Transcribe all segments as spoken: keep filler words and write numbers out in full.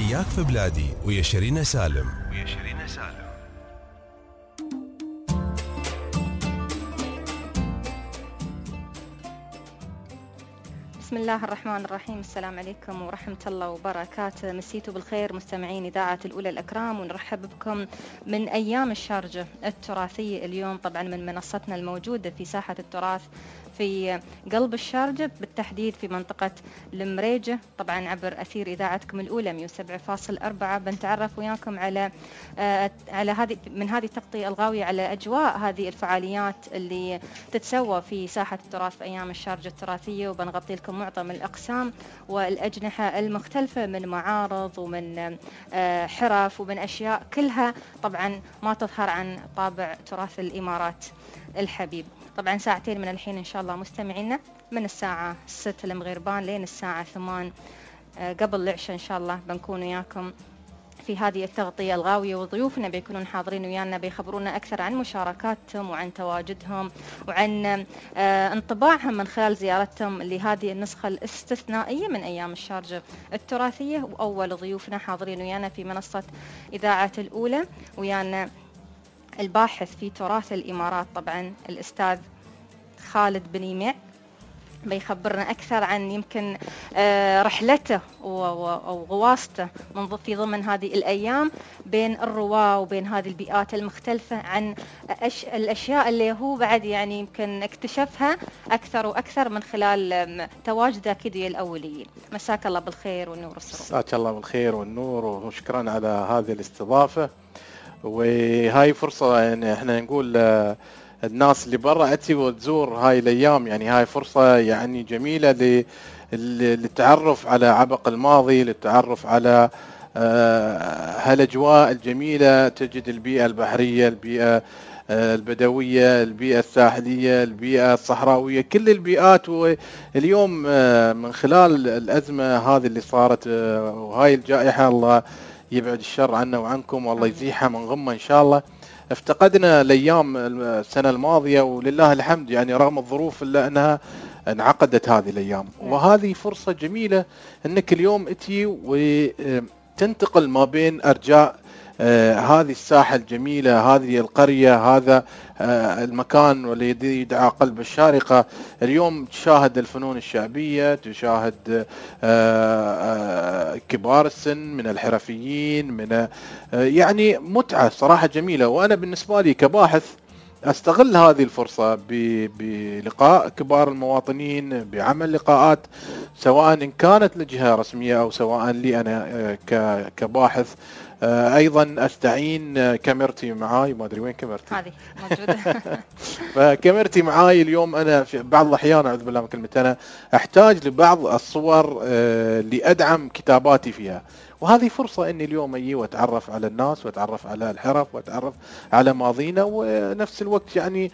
حياك في بلادي ويا شيرين سالم ويا شيرين سالم. بسم الله الرحمن الرحيم. السلام عليكم ورحمة الله وبركاته. مسيتوا بالخير مستمعين إذاعة الأولى الأكرام، ونرحب بكم من أيام الشارجة التراثية اليوم، طبعا من منصتنا الموجودة في ساحة التراث في قلب الشارجة، بالتحديد في منطقة المريجة، طبعا عبر أثير إذاعتكم الأولى مئة وسبعة فاصلة أربعة. بنتعرف وياكم على آه على هذه من هذه التغطية الغاوية على أجواء هذه الفعاليات اللي تتسوى في ساحة التراث في أيام الشارجة التراثية، وبنغطي لكم معظم الأقسام والأجنحة المختلفة من معارض ومن آه حرف ومن أشياء كلها طبعا ما تظهر عن طابع تراث الإمارات الحبيب. طبعا ساعتين من الحين إن شاء الله مستمعينا، من الساعة ستة المغربان لين الساعة ثمان آه قبل العشاء إن شاء الله بنكون وياكم في هذه التغطية الغاوية، وضيوفنا بيكونون حاضرين ويانا بيخبرونا أكثر عن مشاركاتهم وعن تواجدهم وعن آه انطباعهم من خلال زيارتهم لهذه النسخة الاستثنائية من أيام الشارجة التراثية. وأول ضيوفنا حاضرين ويانا في منصة إذاعة الأولى ويانا الباحث في تراث الإمارات طبعا الأستاذ خالد بن يميع، بيخبرنا أكثر عن يمكن رحلته وغواسته من في ضمن هذه الأيام بين الرواة وبين هذه البيئات المختلفة، عن الأشياء اللي هو بعد يعني يمكن اكتشفها أكثر وأكثر من خلال تواجده كذي الأوليين. مساك الله بالخير والنور والسرور. مساك الله بالخير والنور، وشكرا على هذه الاستضافة. وهاي فرصة يعني احنا نقول الناس اللي برا أتي وتزور هاي الأيام، يعني هاي فرصة يعني جميلة للتعرف على عبق الماضي، للتعرف على هالأجواء الجميلة. تجد البيئة البحرية، البيئة البدوية، البيئة الساحلية، البيئة الصحراوية، كل البيئات. واليوم من خلال الأزمة هذه اللي صارت وهاي الجائحة، الله يبعد الشر عنا وعنكم والله يزيحها من غمة إن شاء الله، افتقدنا الأيام السنة الماضية، ولله الحمد يعني رغم الظروف إلا أنها انعقدت هذه الأيام. وهذه فرصة جميلة أنك اليوم أتي وتنتقل ما بين أرجاء آه هذه الساحة الجميلة، هذه القرية، هذا آه المكان والذي يدعى قلب الشارقة. اليوم تشاهد الفنون الشعبية، تشاهد آه آه كبار السن من الحرفيين، من آه يعني متعة صراحة جميلة. وأنا بالنسبة لي كباحث أستغل هذه الفرصة بلقاء كبار المواطنين، بعمل لقاءات سواء إن كانت لجهة رسمية أو سواء لي أنا كباحث. ايضا استعين كاميرتي معاي، ما ادري وين كاميرتي هذه موجوده فكاميرتي معاي اليوم. انا في بعض الاحيان اعوذ بالله من كلمه انا احتاج لبعض الصور لادعم كتاباتي فيها، وهذه فرصه اني اليوم اجي واتعرف على الناس واتعرف على الحرف واتعرف على ماضينا، ونفس الوقت يعني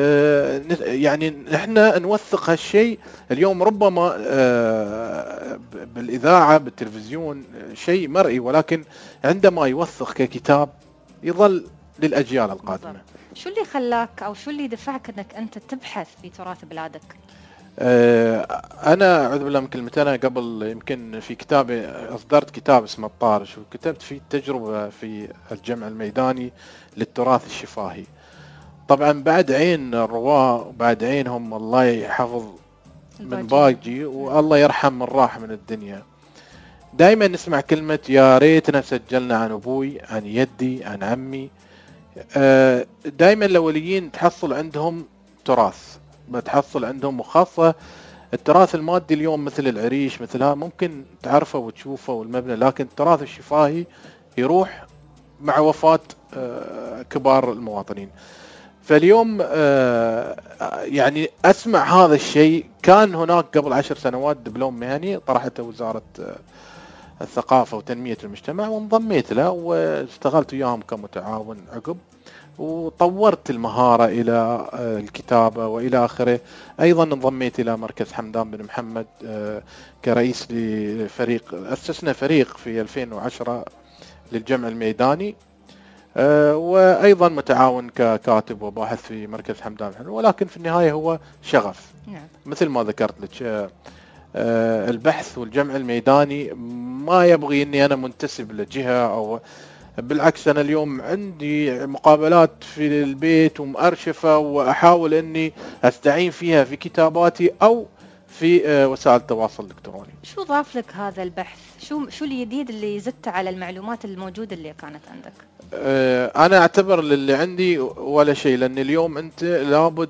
يعني نحن نوثق هالشيء اليوم. ربما بالإذاعة بالتلفزيون شيء مرئي، ولكن عندما يوثق ككتاب يظل للأجيال القادمة. شو اللي خلاك أو شو اللي دفعك أنك أنت تبحث في تراث بلادك؟ أنا أعوذ بالله من كلمة أنا قبل يمكن في كتابي أصدرت كتاب اسمه الطارش، وكتبت فيه تجربة في الجمع الميداني للتراث الشفاهي. طبعا بعد عين الرواة وبعد عينهم الله يحفظ من باجي والله يرحم من راح من الدنيا، دائما نسمع كلمة يا ريتنا سجلنا عن أبوي، عن يدي، عن عمي. دائما الأوليين تحصل عندهم تراث، بتحصل عندهم، وخاصة التراث المادي اليوم مثل العريش مثلها ممكن تعرفه وتشوفه والمبنى، لكن التراث الشفاهي يروح مع وفاة كبار المواطنين. فاليوم آه يعني أسمع هذا الشيء. كان هناك قبل عشر سنوات دبلوم مهني طرحته وزارة آه الثقافة وتنمية المجتمع، وانضميت له واشتغلت وياهم كمتعاون عقب، وطورت المهارة إلى آه الكتابة وإلى آخره. أيضا انضميت إلى مركز حمدان بن محمد آه كرئيس لفريق، أسسنا فريق في ألفين وعشرة للجمع الميداني، أه وأيضا متعاون ككاتب وباحث في مركز حمدان. ولكن في النهاية هو شغف. نعم. مثل ما ذكرت لك البحث والجمع الميداني ما يبغي اني انا منتسب لجهة، او بالعكس انا اليوم عندي مقابلات في البيت ومؤرشفة واحاول اني استعين فيها في كتاباتي او في وسائل التواصل الالكتروني. شو ضاف لك هذا البحث؟ شو شو الجديد اللي زدت على المعلومات الموجودة اللي كانت عندك؟ انا اعتبر اللي عندي ولا شيء، لان اليوم انت لابد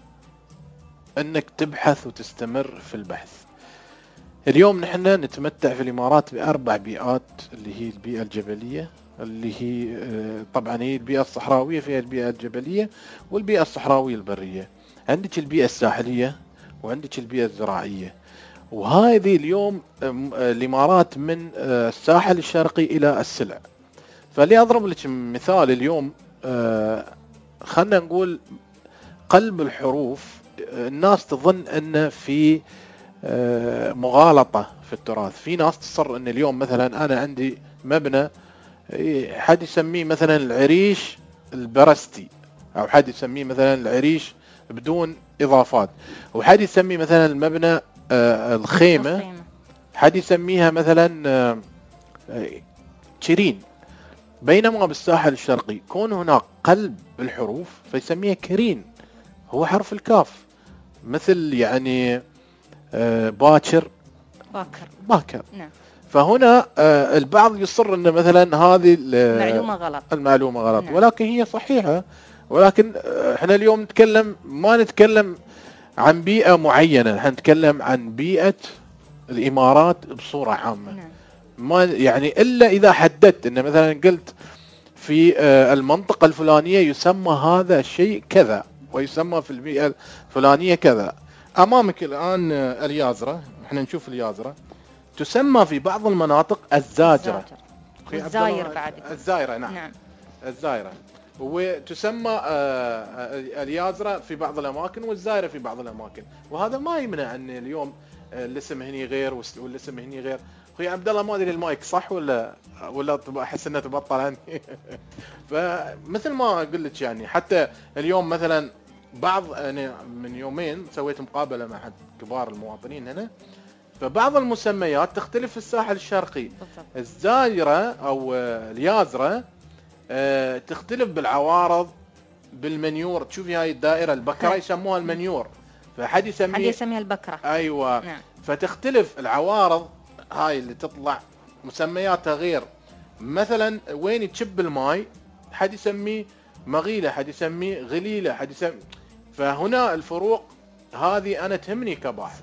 انك تبحث وتستمر في البحث. اليوم نحن نتمتع في الامارات باربع بيئات، اللي هي البيئة الجبلية، اللي هي طبعا هي البيئة الصحراوية، فيها البيئة الجبلية والبيئة الصحراوية البرية. عندك البيئة الساحلية وعندك البيئة الزراعية. وهذه اليوم الامارات من الساحل الشرقي الى السلع. فلي اضرب لك مثال اليوم، خلنا نقول قلب الحروف، الناس تظن ان في مغالطة في التراث. في ناس تصر ان اليوم مثلا انا عندي مبنى حد يسميه مثلا العريش البرستي، او حد يسميه مثلا العريش بدون اضافات، وحد يسميه مثلا المبنى الخيمة، حد يسميها مثلا تشيرين. بينما بالساحل الشرقي كون هناك قلب الحروف فيسميها كرين، هو حرف الكاف، مثل يعني باكر باكر باكر نعم. فهنا البعض يصر ان مثلا هذه المعلومة غلط المعلومة غلط نعم. ولكن هي صحيحة. ولكن احنا اليوم نتكلم، ما نتكلم عن بيئة معينة، احنا نتكلم عن بيئة الامارات بصورة عامة نعم. ما يعني الا اذا حددت ان مثلا قلت في المنطقة الفلانية يسمى هذا الشيء كذا، ويسمى في البيئة الفلانية كذا. امامك الان اليازرة، احنا نشوف اليازرة تسمى في بعض المناطق الزاجرة، الزاير بعد الزايرة نعم. نعم الزايرة، وتسمى اليازرة في بعض الاماكن والزايرة في بعض الاماكن. وهذا ما يمنع ان اليوم الاسم هني غير والاسم هني غير. اخوي عبد الله ما ادري المايك صح ولا ولا احس انه تبطل عندي. فمثل ما اقول لك يعني حتى اليوم مثلا بعض، انا من يومين سويت مقابله مع احد كبار المواطنين هنا، فبعض المسميات تختلف في الساحل الشرقي. الزايره او اليازره تختلف بالعوارض، بالمنيور. تشوفي هاي الدائره البكره يسموها المنيور، فحد يسميها حد يسميها البكره. ايوه نعم. فتختلف العوارض هاي اللي تطلع مسمياتها غير. مثلا وين تشب الماي حد يسميه مغيله، حد يسميه غليله، حد يسمي. فهنا الفروق هذه انا تهمني كباحث،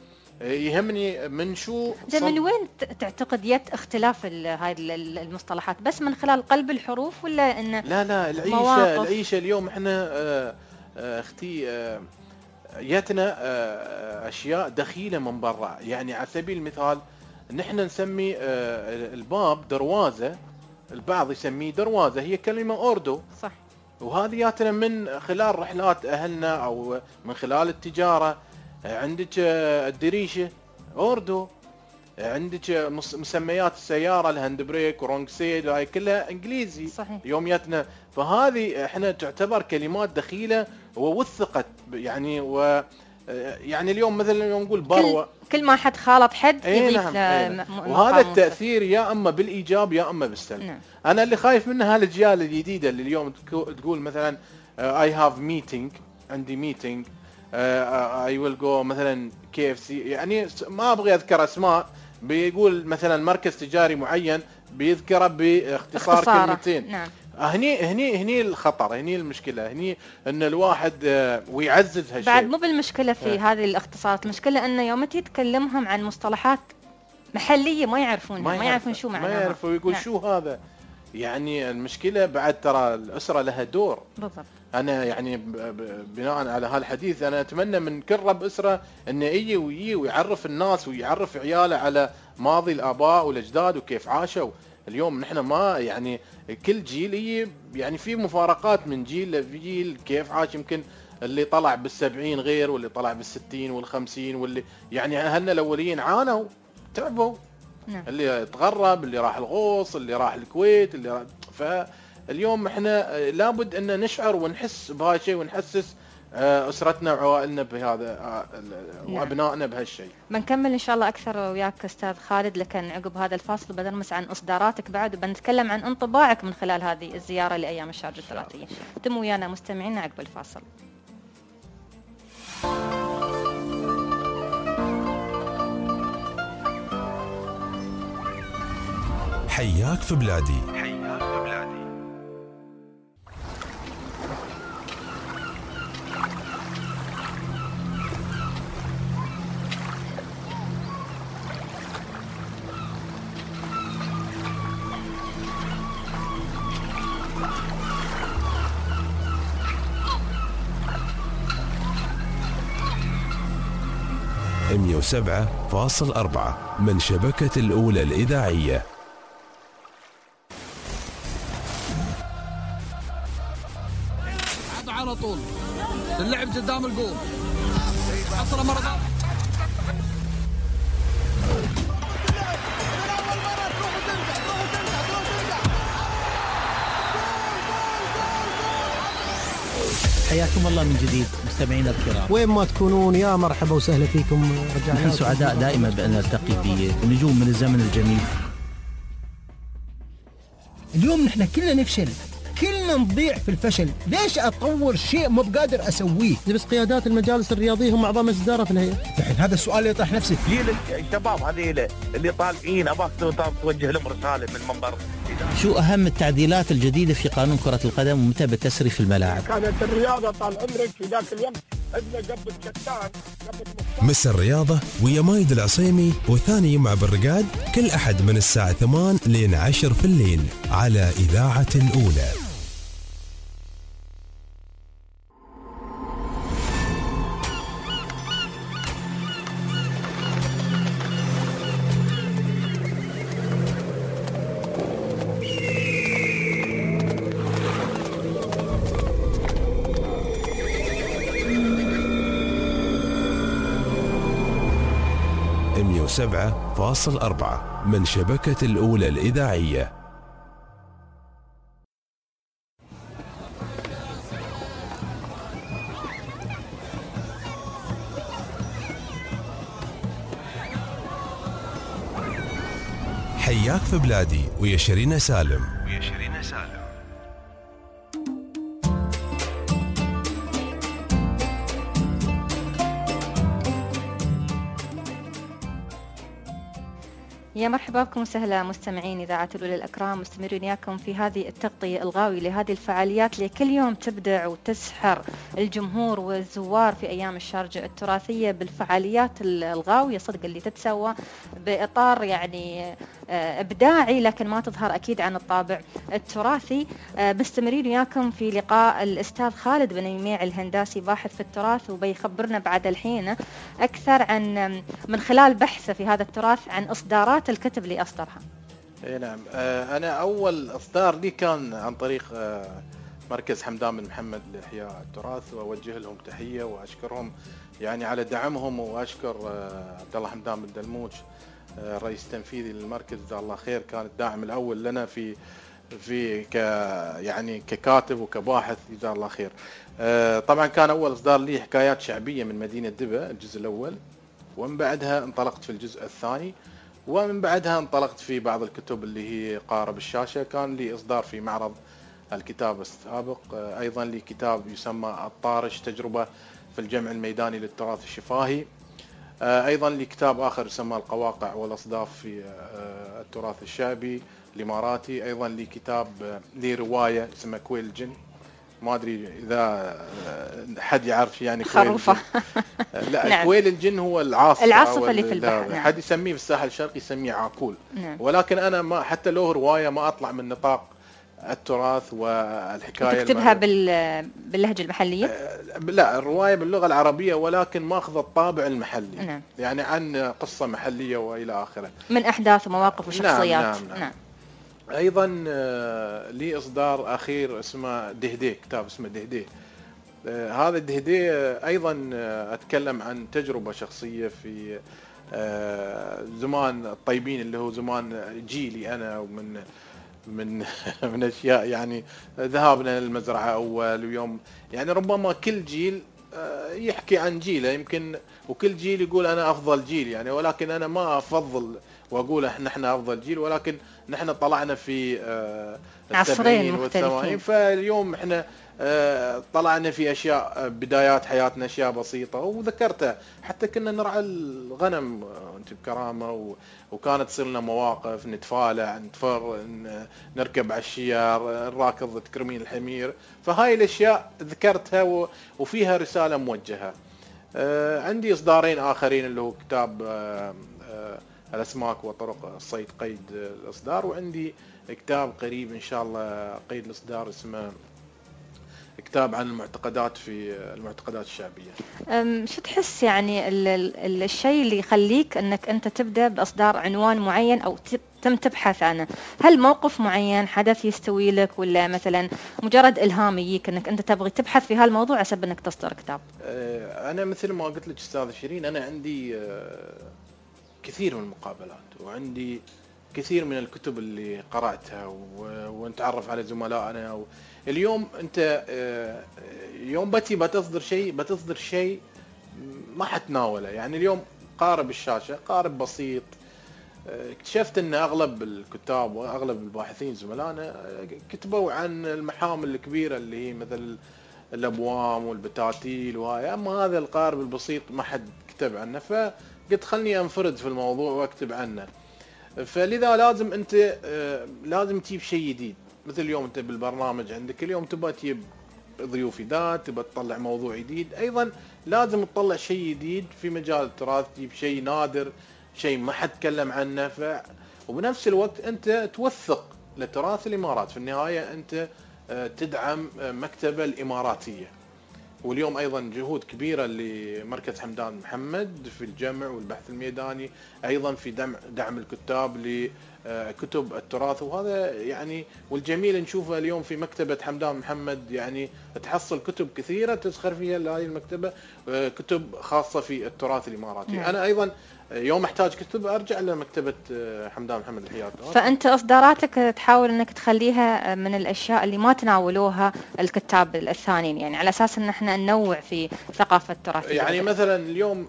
يهمني من شو صد... من وين تعتقد يت اختلاف هاي المصطلحات؟ بس من خلال قلب الحروف ولا ان لا لا العيشه مواقف. العيشه اليوم احنا اه اه اختي اه ياتنا اه اشياء دخيله من برا. يعني على سبيل المثال نحن نسمي الباب دروازه، البعض يسميه دروازه، هي كلمه اوردو صح. وهذه ياتنا من خلال رحلات اهلنا او من خلال التجاره. عندك الدريشه اوردو، عندك مسميات السياره الهاند بريك ورونج سيد، هاي كلها انجليزي صحيح. يومياتنا. فهذه احنا تعتبر كلمات دخيله ووثقت يعني. و يعني اليوم مثلا يوم نقول بروه، كل, كل ما حد خالط حد يضيف نعم. له وهذا التاثير يا اما بالايجاب يا اما بالسلب. نعم. انا اللي خايف منها هالاجيال الجديده اللي اليوم تقول مثلا اي هاف ميتينج، عندي ميتينج، اي ويل جو مثلا كي اف سي، يعني ما ابغي اذكر اسماء، بيقول مثلا مركز تجاري معين بيذكره باختصار كلمتين. نعم. هني هني هني الخطر، هني المشكله، هني ان الواحد ويعزز هالشيء. بعد مو بالمشكله في اه. هذه الاختصارات، المشكله انه يوم تتكلمهم عن مصطلحات محليه ما يعرفونها، ما, ما يعرفون شو معناها، ما يعرفوا يقول نعم. شو هذا. يعني المشكله بعد ترى الاسره لها دور. بالضبط. انا يعني بناء على هالحديث انا اتمنى من كل رب اسره انه يجي ويجي ويعرف الناس ويعرف عياله على ماضي الاباء والاجداد وكيف عاشوا. اليوم نحن ما يعني كل جيل يجي يعني في مفارقات من جيل لجيل، كيف عاش. يمكن اللي طلع بالسبعين غير واللي طلع بالستين والخمسين، واللي يعني اهلنا الاوليين عانوا تعبوا. نعم. اللي تغرب، اللي راح الغوص، اللي راح الكويت، اللي راح. فاليوم احنا لابد ان نشعر ونحس بهذا الشيء ونحسس اسرتنا وعوائلنا بهذا وابنائنا بهالشيء. بنكمل ان شاء الله اكثر وياك استاذ خالد، لكن عقب هذا الفاصل بنرمس عن اصداراتك بعد، وبنتكلم عن انطباعك من خلال هذه الزياره لايام الشارجه التراثيه. تم ويانا مستمعينا عقب الفاصل. حياك في بلادي. حياك في بلادي. مئة وسبعة فاصل أربعة من شبكة الأولى الإذاعية. على طول اللعب قدام الجول، حصله مره ثانيه. حياكم الله من جديد مستمعينا الكرام، وين ما تكونون يا مرحبا وسهلا فيكم. رجعنا نحن سعداء دائما بأن نلتقي بنجوم من الزمن الجميل. اليوم نحن كلنا نفشل، كلنا نضيع في الفشل. ليش أطور شيء مو بقادر أسويه؟ بس قيادات المجالس الرياضية هم أعضاء مجلس الإدارة في الهيئة. الحين هذا السؤال اللي يطرح نفسه. ليه الشباب هذه اللي طالعين أباك توجه لهم رسالة من منبر؟ شو أهم التعديلات الجديدة في قانون كرة القدم ومتى بتسري في الملاعب؟ كانت الرياضة طال عمرك في ذاك اليوم عندنا قبل كتان قبل مس الرياضة ويا مايد العصيمي وثاني يوم بالرقاد كل أحد من الساعة ثمان لين عشر في الليل على إذاعة الأولى. مئة وسبعة فاصل أربعة من شبكة الأولى الإذاعية. حياك في بلادي ويا شيرين سالم. ويا شيرين سالم. يا مرحبا بكم وسهلا مستمعين إذاعة الأولى الأكرام، مستمرين وياكم في هذه التغطية الغاوية لهذه الفعاليات اللي كل يوم تبدع وتسحر الجمهور والزوار في أيام الشارجة التراثية بالفعاليات الغاوية صدق اللي تتسوى بإطار يعني إبداعي لكن ما تظهر أكيد عن الطابع التراثي. مستمرين وياكم في لقاء الأستاذ خالد بن يميع الهنداسي باحث في التراث، وبيخبرنا بعد الحين أكثر عن من خلال بحثه في هذا التراث عن إصدارات الكتب اللي أصدرها. اي نعم. أنا أول إصدار لي كان عن طريق مركز حمدان بن محمد لإحياء التراث، وأوجه لهم تحية وأشكرهم يعني على دعمهم، وأشكر عبد الله حمدان بن دلموش الرئيس التنفيذي للمركز جزاه الله خير، كان الداعم الأول لنا في في ك يعني ككاتب وكباحث جزاه الله خير. طبعا كان أول إصدار لي حكايات شعبية من مدينة دبا الجزء الأول، ومن بعدها انطلقت في الجزء الثاني، ومن بعدها انطلقت في بعض الكتب اللي هي قارب الشاشة. كان لي إصدار في معرض الكتاب السابق، أيضا لي كتاب يسمى الطارش تجربة في الجمع الميداني للتراث الشفاهي، أيضا لي كتاب آخر يسمى القواقع والأصداف في التراث الشعبي الإماراتي، أيضا لي كتاب لي رواية اسمها كويل الجن، ما أدري إذا حد يعرف يعني كويل الجن. لا نعم. كويل الجن هو العاصف العاصف اللي في البحر. نعم. حد يسميه في الساحل الشرقي يسميه عاكول. نعم. ولكن أنا ما حتى له رواية ما أطلع من نطاق التراث والحكاية. تكتبها بال... باللهجة المحلية؟ لا، الرواية باللغة العربية ولكن ماخذ الطابع المحلي. نعم. يعني عن قصة محلية وإلى آخره من أحداث ومواقف وشخصيات. نعم نعم, نعم. نعم. أيضا لي إصدار أخير اسمه دهدي، كتاب اسمه دهدي. هذا الدهدي أيضا أتكلم عن تجربة شخصية في زمان الطيبين اللي هو زمان جيلي أنا، ومن من من أشياء يعني ذهابنا للمزرعة أول، ويوم يعني ربما كل جيل يحكي عن جيله يمكن، وكل جيل يقول انا افضل جيل يعني، ولكن انا ما افضل واقول احنا احنا افضل جيل، ولكن نحن طلعنا في عصرين مختلفين. فاليوم احنا طلعنا في اشياء بدايات حياتنا اشياء بسيطه وذكرتها، حتى كنا نرعى الغنم انت بكرامه، وكانت تصير لنا مواقف نتفالع نتفر نركب على الشيار نراكض تكرمين الحمير، فهاي الاشياء ذكرتها وفيها رساله موجهه. عندي اصدارين اخرين اللي هو كتاب الاسماك وطرق الصيد قيد الاصدار، وعندي كتاب قريب ان شاء الله قيد الاصدار اسمه كتاب عن المعتقدات في المعتقدات الشعبيه. شو تحس يعني ال ال الشيء اللي يخليك انك انت تبدا باصدار عنوان معين او تم تبحث عنه؟ هل موقف معين حدث يستوي لك، ولا مثلا مجرد الهام يجيك انك انت تبغي تبحث في هالموضوع عشان انك تصدر كتاب؟ انا مثل ما قلت لك استاذ شيرين، انا عندي كثير من المقابلات وعندي كثير من الكتب اللي قرأتها ونتعرف على زملائنا. اليوم انت يوم بتي بتصدر شيء بتصدر شيء ما حتناوله، يعني اليوم قارب الشاشة قارب بسيط. اكتشفت ان اغلب الكتاب واغلب الباحثين زملائنا كتبوا عن المحامل الكبيرة اللي هي مثل الابوام والبتاتيل وهاي، اما هذا القارب البسيط ما حد كتب عنه، فقلت خلني انفرد في الموضوع واكتب عنه. فلذا لازم انت لازم تجيب شيء جديد، مثل اليوم انت بالبرنامج عندك اليوم تبغى تجيب ضيوف جداد، تبغى تطلع موضوع جديد، ايضا لازم تطلع شيء جديد في مجال التراث، تجيب شيء نادر شيء ما حد تكلم عنه، ف وبنفس الوقت انت توثق لتراث الامارات. في النهايه انت تدعم مكتبه الاماراتيه، واليوم ايضا جهود كبيره لمركز حمدان محمد في الجمع والبحث الميداني، ايضا في دعم دعم الكتاب لكتب التراث، وهذا يعني والجميل نشوفه اليوم في مكتبه حمدان محمد، يعني تحصل كتب كثيره تزخر فيها لهذه المكتبه، كتب خاصه في التراث الاماراتي. نعم. انا ايضا يوم احتاج كتب ارجع لمكتبه حمدان محمد الحياد. فانت اصداراتك تحاول انك تخليها من الاشياء اللي ما تناولوها الكتاب الثانيين، يعني على اساس ان احنا ننوع في ثقافه التراث. يعني مثلا اليوم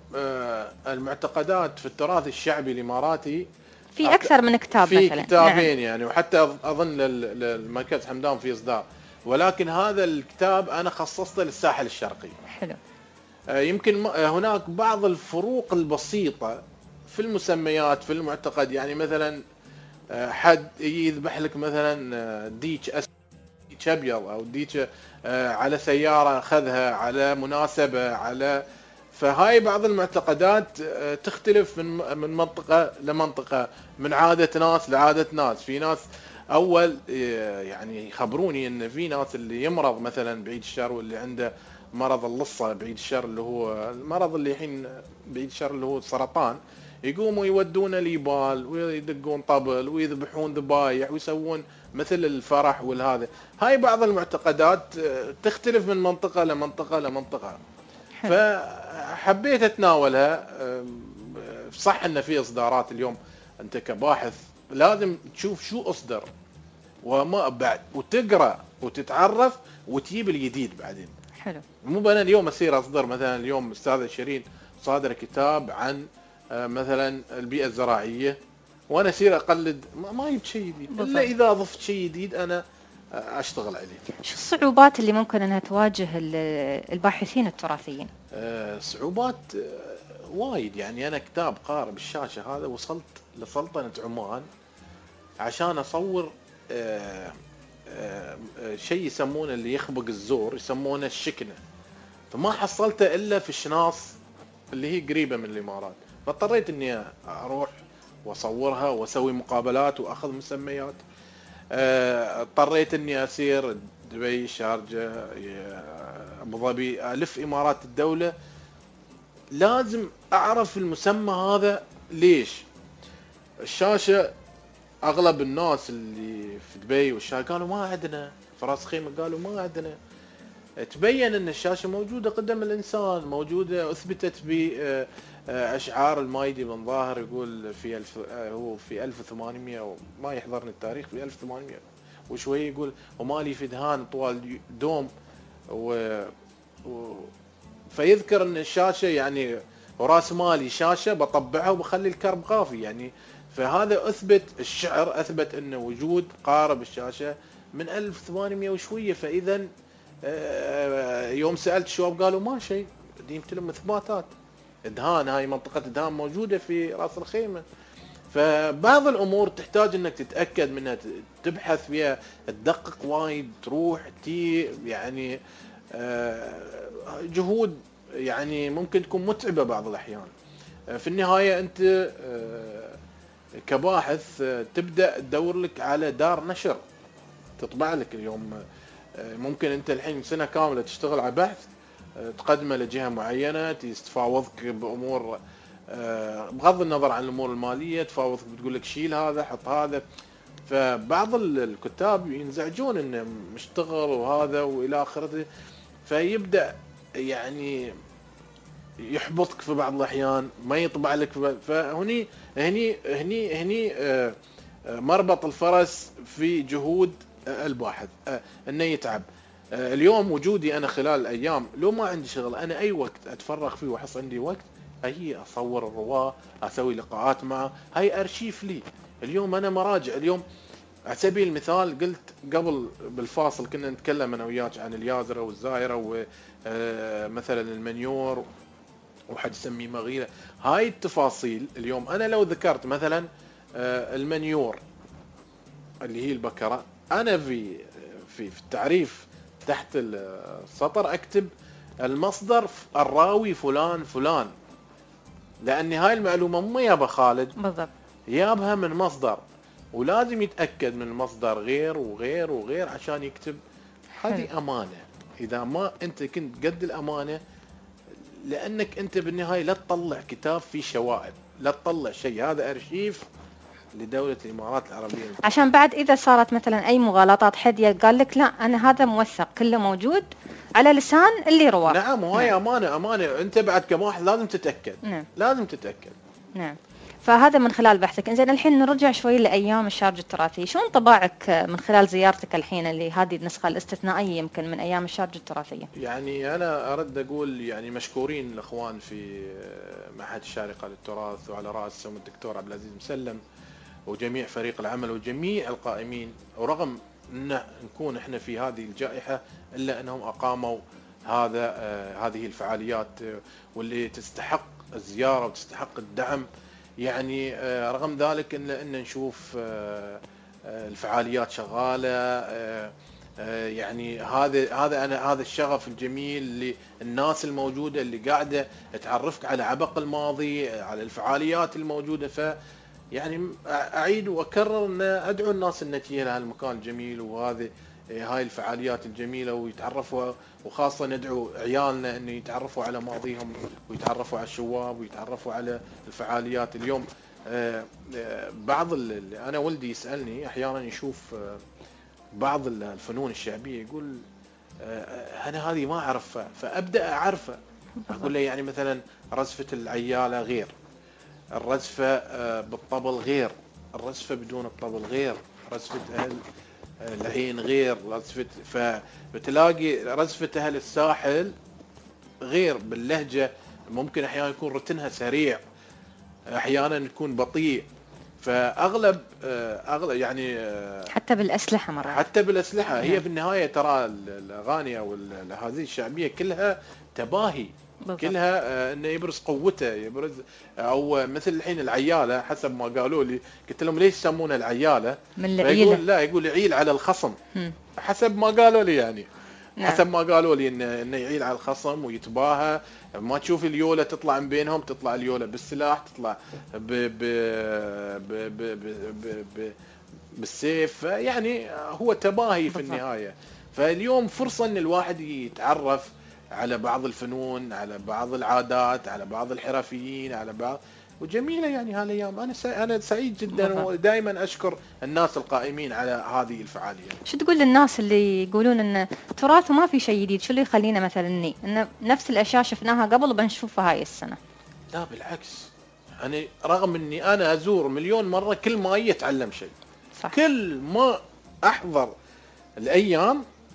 المعتقدات في التراث الشعبي الاماراتي في اكثر من كتاب، في مثلا كتابين. نعم. يعني وحتى اظن للمركز حمدان في اصدار، ولكن هذا الكتاب انا خصصته للساحل الشرقي. حلو. يمكن هناك بعض الفروق البسيطة في المسميات في المعتقد، يعني مثلا حد يذبح لك مثلا ديك أسود ديك أبيض أو ديك على سيارة أخذها على مناسبة على، فهاي بعض المعتقدات تختلف من من منطقة لمنطقة، من عادة ناس لعادة ناس. في ناس أول يعني يخبروني إن في ناس اللي يمرض مثلا بعيد الشر واللي عنده مرض اللصة بعيد الشر اللي هو المرض اللي الحين بعيد الشر اللي هو السرطان، يقوموا يودون ليبال ويدقون طبل ويذبحون ذبايح ويسوون مثل الفرح والهذا. هاي بعض المعتقدات تختلف من منطقة لمنطقة لمنطقة، فحبيت اتناولها. صح ان في اصدارات اليوم انت كباحث لازم تشوف شو اصدر وما بعد وتقرأ وتتعرف وتجيب الجديد بعدين. حلو. مو انا اليوم اصير اصدر مثلا اليوم استاذه شيرين صادر كتاب عن مثلا البيئه الزراعيه وانا اصير اقلد، ما يجيب شيء جديد الا اذا اضفت شيء جديد انا اشتغل عليه. شو الصعوبات اللي ممكن انها تواجه الباحثين التراثيين؟ أه صعوبات وايد. يعني انا كتاب قارب الشاشه هذا وصلت لسلطنه عمان عشان اصور أه أه شيء يسمونه اللي يخبق الزور يسمونه الشكنه، فما حصلته الا في الشناص اللي هي قريبه من الامارات، فاضطريت اني اروح واصورها واسوي مقابلات واخذ مسميات. اضطريت اني اسير دبي شارجه ابو ظبي الف امارات الدوله، لازم اعرف المسمى هذا ليش. الشاشه اغلب الناس اللي في دبي والشاشه قالوا ما عندنا، فراس خيمه قالوا ما عندنا. تبين ان الشاشه موجوده قدام الانسان، موجوده اثبتت باشعار المايدي بن ظاهر يقول في الف هو في ألف وثمانمئة وما يحضرني التاريخ، في ألف وثمانمئة وشوي يقول ومالي في دهان طوال دوم و, و فيذكر ان الشاشه يعني وراس مالي شاشه بطبعها وبخلي الكرب قافي يعني. فهذا اثبت الشعر اثبت ان وجود قارب الشاشه من ألف وثمانمئة وشويه. فاذا يوم سالت الشباب قالوا ما شيء، قدمت لهم اثباتات. دهان، هاي منطقه دهان موجوده في راس الخيمه. فبعض الامور تحتاج انك تتاكد منها، تبحث فيها، تدقق وايد، تروح تي يعني جهود يعني ممكن تكون متعبه بعض الاحيان. في النهايه انت كباحث تبدا تدور لك على دار نشر تطبع لك. اليوم ممكن انت الحين سنه كامله تشتغل على بحث تقدمه لجهه معينه تفاوضك بامور بغض النظر عن الامور الماليه، تفاوضك بتقول لك شيل هذا حط هذا. فبعض الكتاب ينزعجون انه مشتغل وهذا والى اخره، فيبدا يعني يحبطك في بعض الاحيان، ما يطبع لك. فهني هني هني هني مربط الفرس في جهود الباحث انه يتعب. اليوم وجودي انا خلال الايام لو ما عندي شغل، انا اي وقت اتفرغ فيه واحس عندي وقت هي اصور الرواه، اسوي لقاءات معه، هاي ارشيف لي. اليوم انا مراجع. اليوم على سبيل المثال قلت قبل بالفاصل كنا نتكلم انا وياك عن اليازره والزايره ومثلا المنيور وحد يسميه مغيره. هاي التفاصيل اليوم انا لو ذكرت مثلا المنيور اللي هي البكره، انا في في في التعريف تحت السطر اكتب المصدر الراوي فلان فلان، لان هاي المعلومه مو يابها خالد بالضبط، يابها من مصدر، ولازم يتاكد من المصدر غير وغير وغير عشان يكتب. هذه امانه. اذا ما انت كنت قد الامانه، لانك انت بالنهايه لا تطلع كتاب فيه شوائب، لا تطلع شيء، هذا ارشيف لدوله الامارات العربيه. عشان بعد اذا صارت مثلا اي مغالطات حد قال لك لا انا هذا موثق كله موجود على لسان اللي رواه. نعم، وهي نعم. امانه امانه انت بعد كواحد لازم تتاكد. نعم. لازم تتاكد. نعم. فهذا من خلال بحثك. انزين الحين نرجع شوي لايام الشارجه التراثيه، شو انطباعك من خلال زيارتك الحين اللي هذه النسخه الاستثنائيه يمكن من ايام الشارجه التراثيه؟ يعني انا ارد اقول يعني مشكورين الاخوان في معهد الشارقه للتراث وعلى راسهم الدكتور عبد العزيز مسلم وجميع فريق العمل وجميع القائمين، ورغم ان نكون احنا في هذه الجائحه الا انهم اقاموا هذا آه هذه الفعاليات آه واللي تستحق الزياره وتستحق الدعم. يعني آه رغم ذلك ان ان نشوف آه آه الفعاليات شغاله، آه آه يعني هذا هذا انا هذا الشغف الجميل للناس الموجوده اللي قاعده تعرفك على عبق الماضي، على الفعاليات الموجوده. ف يعني اعيد واكرر ان ادعو الناس ان تجي لهالمكان الجميل وهذه هاي الفعاليات الجميله ويتعرفوا، وخاصه ندعو عيالنا ان يتعرفوا على ماضيهم ويتعرفوا على الشواب ويتعرفوا على الفعاليات. اليوم بعض اللي انا ولدي يسالني احيانا يشوف بعض الفنون الشعبيه يقول انا هذه ما اعرفها، فابدا اعرفه. اقول له يعني مثلا رزفه العياله غير، الرزفه بالطبل غير، الرزفه بدون الطبل غير، رزفه اهل العين غير، رزفه فبتلاقي رزفه اهل الساحل غير باللهجه، ممكن احيانا يكون رتنها سريع، احيانا تكون بطيء. فاغلب اغلب يعني حتى بالاسلحه مرات، حتى بالاسلحه هي في النهايه ترى الاغاني او هذه الشعبيه كلها تباهي بالضبط. كلها انه يبرز قوته، يبرز او مثل الحين العياله حسب ما قالوا لي، قلت لهم ليش يسمونه العياله؟ من يقول لا يقول يعيل على الخصم. م. حسب ما قالوا لي يعني نعم. حسب ما قالوا لي انه انه يعيل على الخصم ويتباهى، ما تشوف اليوله تطلع من بينهم، تطلع اليوله بالسلاح، تطلع ب ب ب ب ب ب بالسيف، يعني هو تباهي في النهايه. فاليوم فرصه ان الواحد يتعرف على بعض الفنون، على بعض العادات، على بعض الحرفيين، على بعض وجميله يعني هالايام. انا سا... انا سعيد جدا ودائما اشكر الناس القائمين على هذه الفعاليه. شو تقول للناس اللي يقولون ان تراث ما في شيء جديد، شو اللي يخلينا مثلا ني ان نفس الاشياء شفناها قبل وبنشوفها هاي السنه؟ لا بالعكس، يعني رغم اني انا ازور مليون مره كل ما يتعلم شيء. صح. كل ما احضر الايام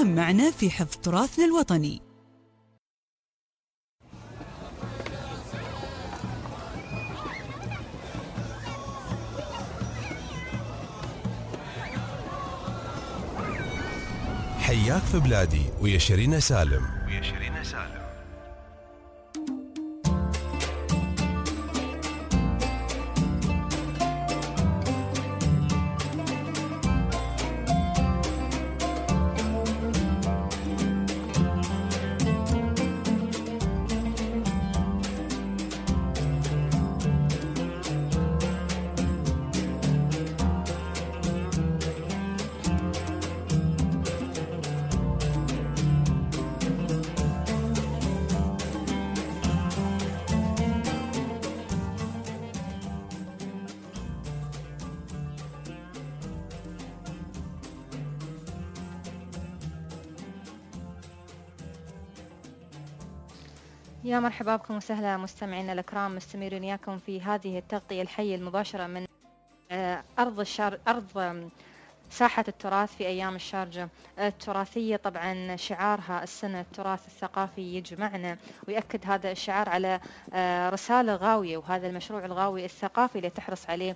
ساهم معنا في حفظ تراثنا الوطني. حياك في بلادي ويا شيرين سالم. ويا شيرين سالم. يا مرحبا بكم وسهلا مستمعينا الأكرام، مستمرين وياكم في هذه التغطية الحية المباشرة من أرض الشار أرض ساحة التراث في أيام الشارجة التراثية. طبعا شعارها السنة التراث الثقافي يجمعنا، ويأكد هذا الشعار على رسالة غاوية، وهذا المشروع الغاوي الثقافي اللي تحرص عليه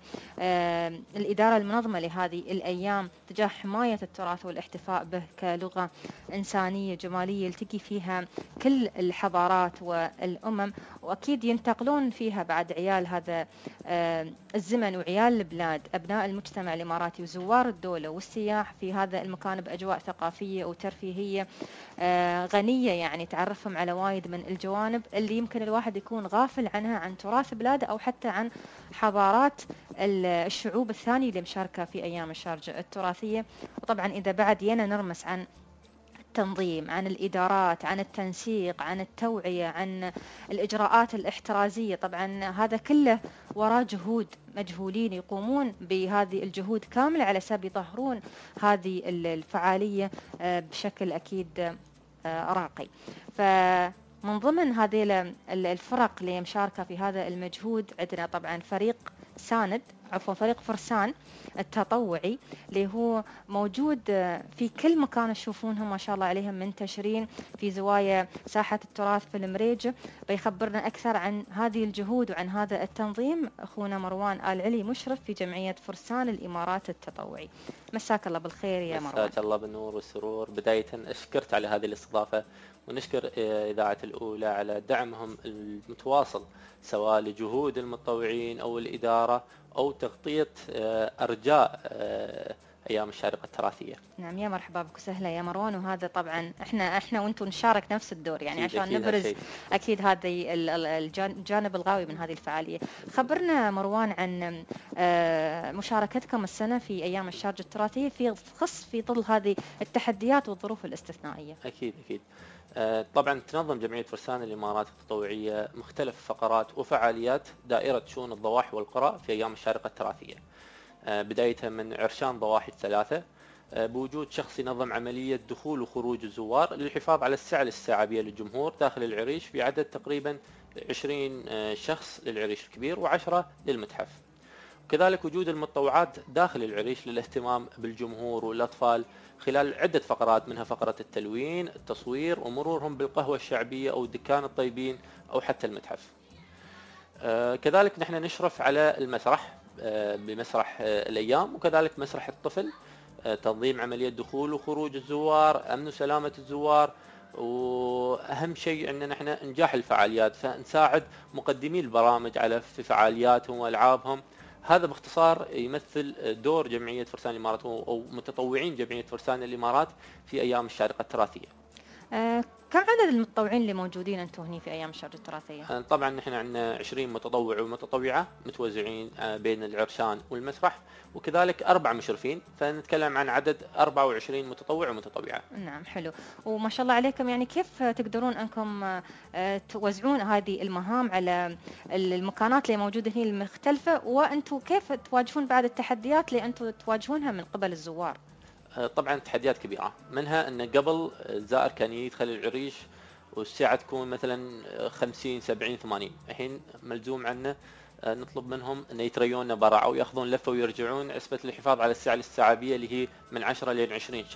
الإدارة المنظمة لهذه الأيام تجاه حماية التراث والاحتفاء به كلغة إنسانية جمالية يلتقي فيها كل الحضارات والأمم، وأكيد ينتقلون فيها بعد عيال هذا الزمن وعيال البلاد، أبناء المجتمع الإماراتي وزوار الدولة والسياح في هذا المكان بأجواء ثقافية وترفيهية غنية، يعني تعرفهم على وايد من الجوانب اللي يمكن الواحد يكون غافل عنها، عن تراث بلاده أو حتى عن حضارات الشعوب الثانية اللي مشاركة في أيام الشارجة التراثية. وطبعا إذا بعد ينا نرمس عن التنظيم، عن الإدارات، عن التنسيق، عن التوعية، عن الإجراءات الاحترازية، طبعا هذا كله وراء جهود مجهولين يقومون بهذه الجهود كاملة على سبيل يظهرون هذه الفعالية بشكل أكيد راقي. فمن ضمن هذه الفرق اللي مشاركة في هذا المجهود عندنا طبعا فريق ساند عفوا فريق فرسان التطوعي اللي هو موجود في كل مكان تشوفونهم ما شاء الله عليهم منتشرين في زوايا ساحة التراث في المريج. بيخبرنا أكثر عن هذه الجهود وعن هذا التنظيم أخونا مروان آل علي مشرف في جمعية فرسان الإمارات التطوعي. مساك الله بالخير يا مروان. مساك الله بالنور والسرور. بداية أشكرت على هذه الاستضافة، ونشكر إذاعة الأولى على دعمهم المتواصل سواء لجهود المتطوعين أو الإدارة أو تغطية أرجاء أيام الشارقة التراثية. نعم يا مرحبا بك وسهلا يا مروان. وهذا طبعا احنا احنا وانتم نشارك نفس الدور يعني أكيد عشان أكيد نبرز هالشيء. اكيد هذه الجانب الغاوي من هذه الفعالية. خبرنا مروان عن مشاركتكم السنة في أيام الشارقة التراثية في خص في ظل هذه التحديات والظروف الاستثنائية. أكيد أكيد طبعا تنظم جمعية فرسان الإمارات التطوعية مختلف فقرات وفعاليات دائرة شؤون الضواحي والقرى في أيام الشارقة التراثية، بداية من عرشان ضواحي ثلاثة بوجود شخص ينظم عملية دخول وخروج الزوار للحفاظ على السعة الاستيعابية للجمهور داخل العريش في عدد تقريبا عشرين شخص للعريش الكبير وعشرة للمتحف. وكذلك وجود المتطوعات داخل العريش للاهتمام بالجمهور والأطفال خلال عدة فقرات، منها فقرة التلوين، التصوير، ومرورهم بالقهوة الشعبية أو دكان الطيبين أو حتى المتحف. آه كذلك نحن نشرف على المسرح آه بمسرح آه الأيام، وكذلك مسرح الطفل، آه تنظيم عملية دخول وخروج الزوار، أمن وسلامة الزوار، وأهم شيء أن نحن نجاح الفعاليات، فنساعد مقدمي البرامج على في فعالياتهم وألعابهم. هذا باختصار يمثل دور جمعية فرسان الإمارات أو متطوعين جمعية فرسان الإمارات في أيام الشارقة التراثية. أه كم عدد المتطوعين اللي موجودين أنتم هنا في أيام الشارقة التراثية؟ طبعا نحن عندنا عشرين متطوع ومتطوعة متوزعين بين العرشان والمسرح، وكذلك أربع مشرفين، فنتكلم عن عدد أربعة وعشرين متطوع ومتطوعة. نعم حلو، وما شاء الله عليكم. يعني كيف تقدرون أنكم توزعون هذه المهام على المكانات اللي موجودة هنا المختلفة، وأنتم كيف تواجهون بعد التحديات اللي أنتم تواجهونها من قبل الزوار؟ طبعا تحديات كبيرة، منها أن قبل الزائر كان يدخل العريش والساعة تكون مثلا خمسين سبعين ثمانين، الحين ملزوم عنا نطلب منهم أن يتريون برا أو يأخذون لفة ويرجعون عسبة الحفاظ على الساعة الاستيعابية اللي هي من عشرة لين عشرين شخص.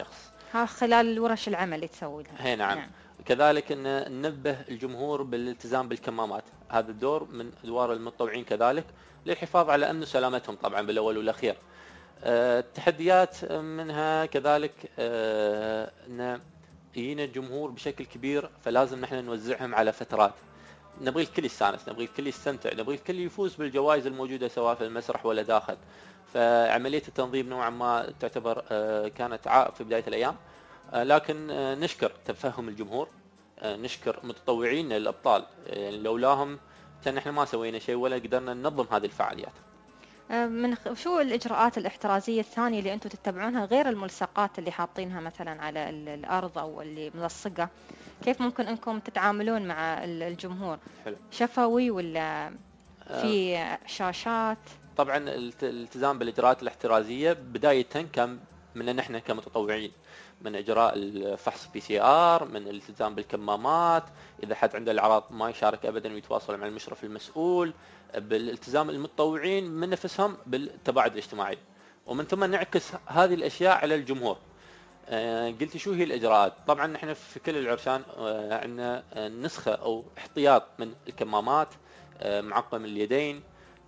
ها خلال ورش العمل اللي تسوي لها. هي نعم. نعم. كذلك ان ننبه الجمهور بالالتزام بالكمامات، هذا الدور من ادوار المتطوعين كذلك للحفاظ على امن وسلامتهم طبعا بالاول والاخير. أه التحديات منها كذلك أه ان يجينا الجمهور بشكل كبير، فلازم نحن نوزعهم على فترات. نبغي الكل يستانس، نبغي الكل يستمتع، نبغي الكل يفوز بالجوائز الموجوده سواء في المسرح ولا داخل. فعمليه التنظيم نوعا ما تعتبر أه كانت عائق في بدايه الايام، أه لكن أه نشكر تفهم الجمهور، أه نشكر متطوعين الابطال، يعني لولاهم كان احنا ما سوينا شيء ولا قدرنا ننظم هذه الفعاليات. من شو الإجراءات الاحترازية الثانية اللي أنتم تتبعونها غير الملصقات اللي حاطينها مثلا على الأرض أو اللي ملصقة؟ كيف ممكن أنكم تتعاملون مع الجمهور؟ حلو. شفوي ولا في شاشات؟ طبعا الالتزام بالإجراءات الاحترازية بداية كان من نحن كمتطوعين، من إجراء الفحص بي سي آر، من الالتزام بالكمامات، إذا حد عنده الأعراض ما يشارك أبدا ويتواصل مع المشرف المسؤول، بالالتزام المتطوعين من نفسهم بالتباعد الاجتماعي، ومن ثم نعكس هذه الأشياء على الجمهور. آه قلت شو هي الإجراءات؟ طبعا نحن في كل العرشان آه عندنا نسخة أو احتياط من الكمامات، آه معقم اليدين،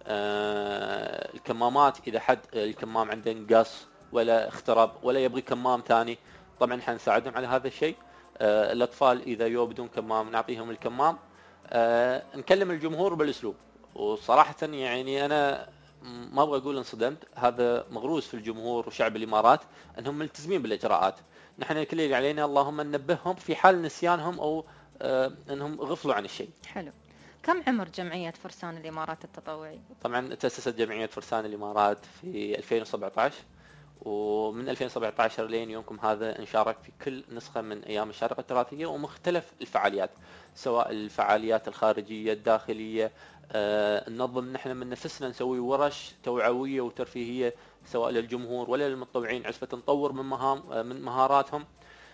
آه الكمامات إذا حد الكمام عنده نقص ولا اخترب ولا يبغي كمام ثاني طبعا نحن نساعدهم على هذا الشيء. آه الأطفال إذا يو بدون كمام نعطيهم الكمام. آه نكلم الجمهور بالأسلوب، وصراحة يعني أنا ما أبغى أقول انصدمت، هذا مغروس في الجمهور وشعب الإمارات أنهم ملتزمين بالإجراءات. نحن كل اللي علينا اللهم ننبههم في حال نسيانهم أو آه أنهم غفلوا عن الشيء. حلو. كم عمر جمعية فرسان الإمارات التطوعي؟ طبعا تأسست جمعية فرسان الإمارات في ألفين وسبعة عشر، ومن ألفين وسبعة عشر لين يومكم هذا نشارك في كل نسخة من أيام الشارقة التراثية ومختلف الفعاليات، سواء الفعاليات الخارجية الداخلية. آه ننظم نحن من نفسنا، نسوي ورش توعوية وترفيهية سواء للجمهور ولا للمتطوعين عزفة نطور من مهام آه من مهاراتهم.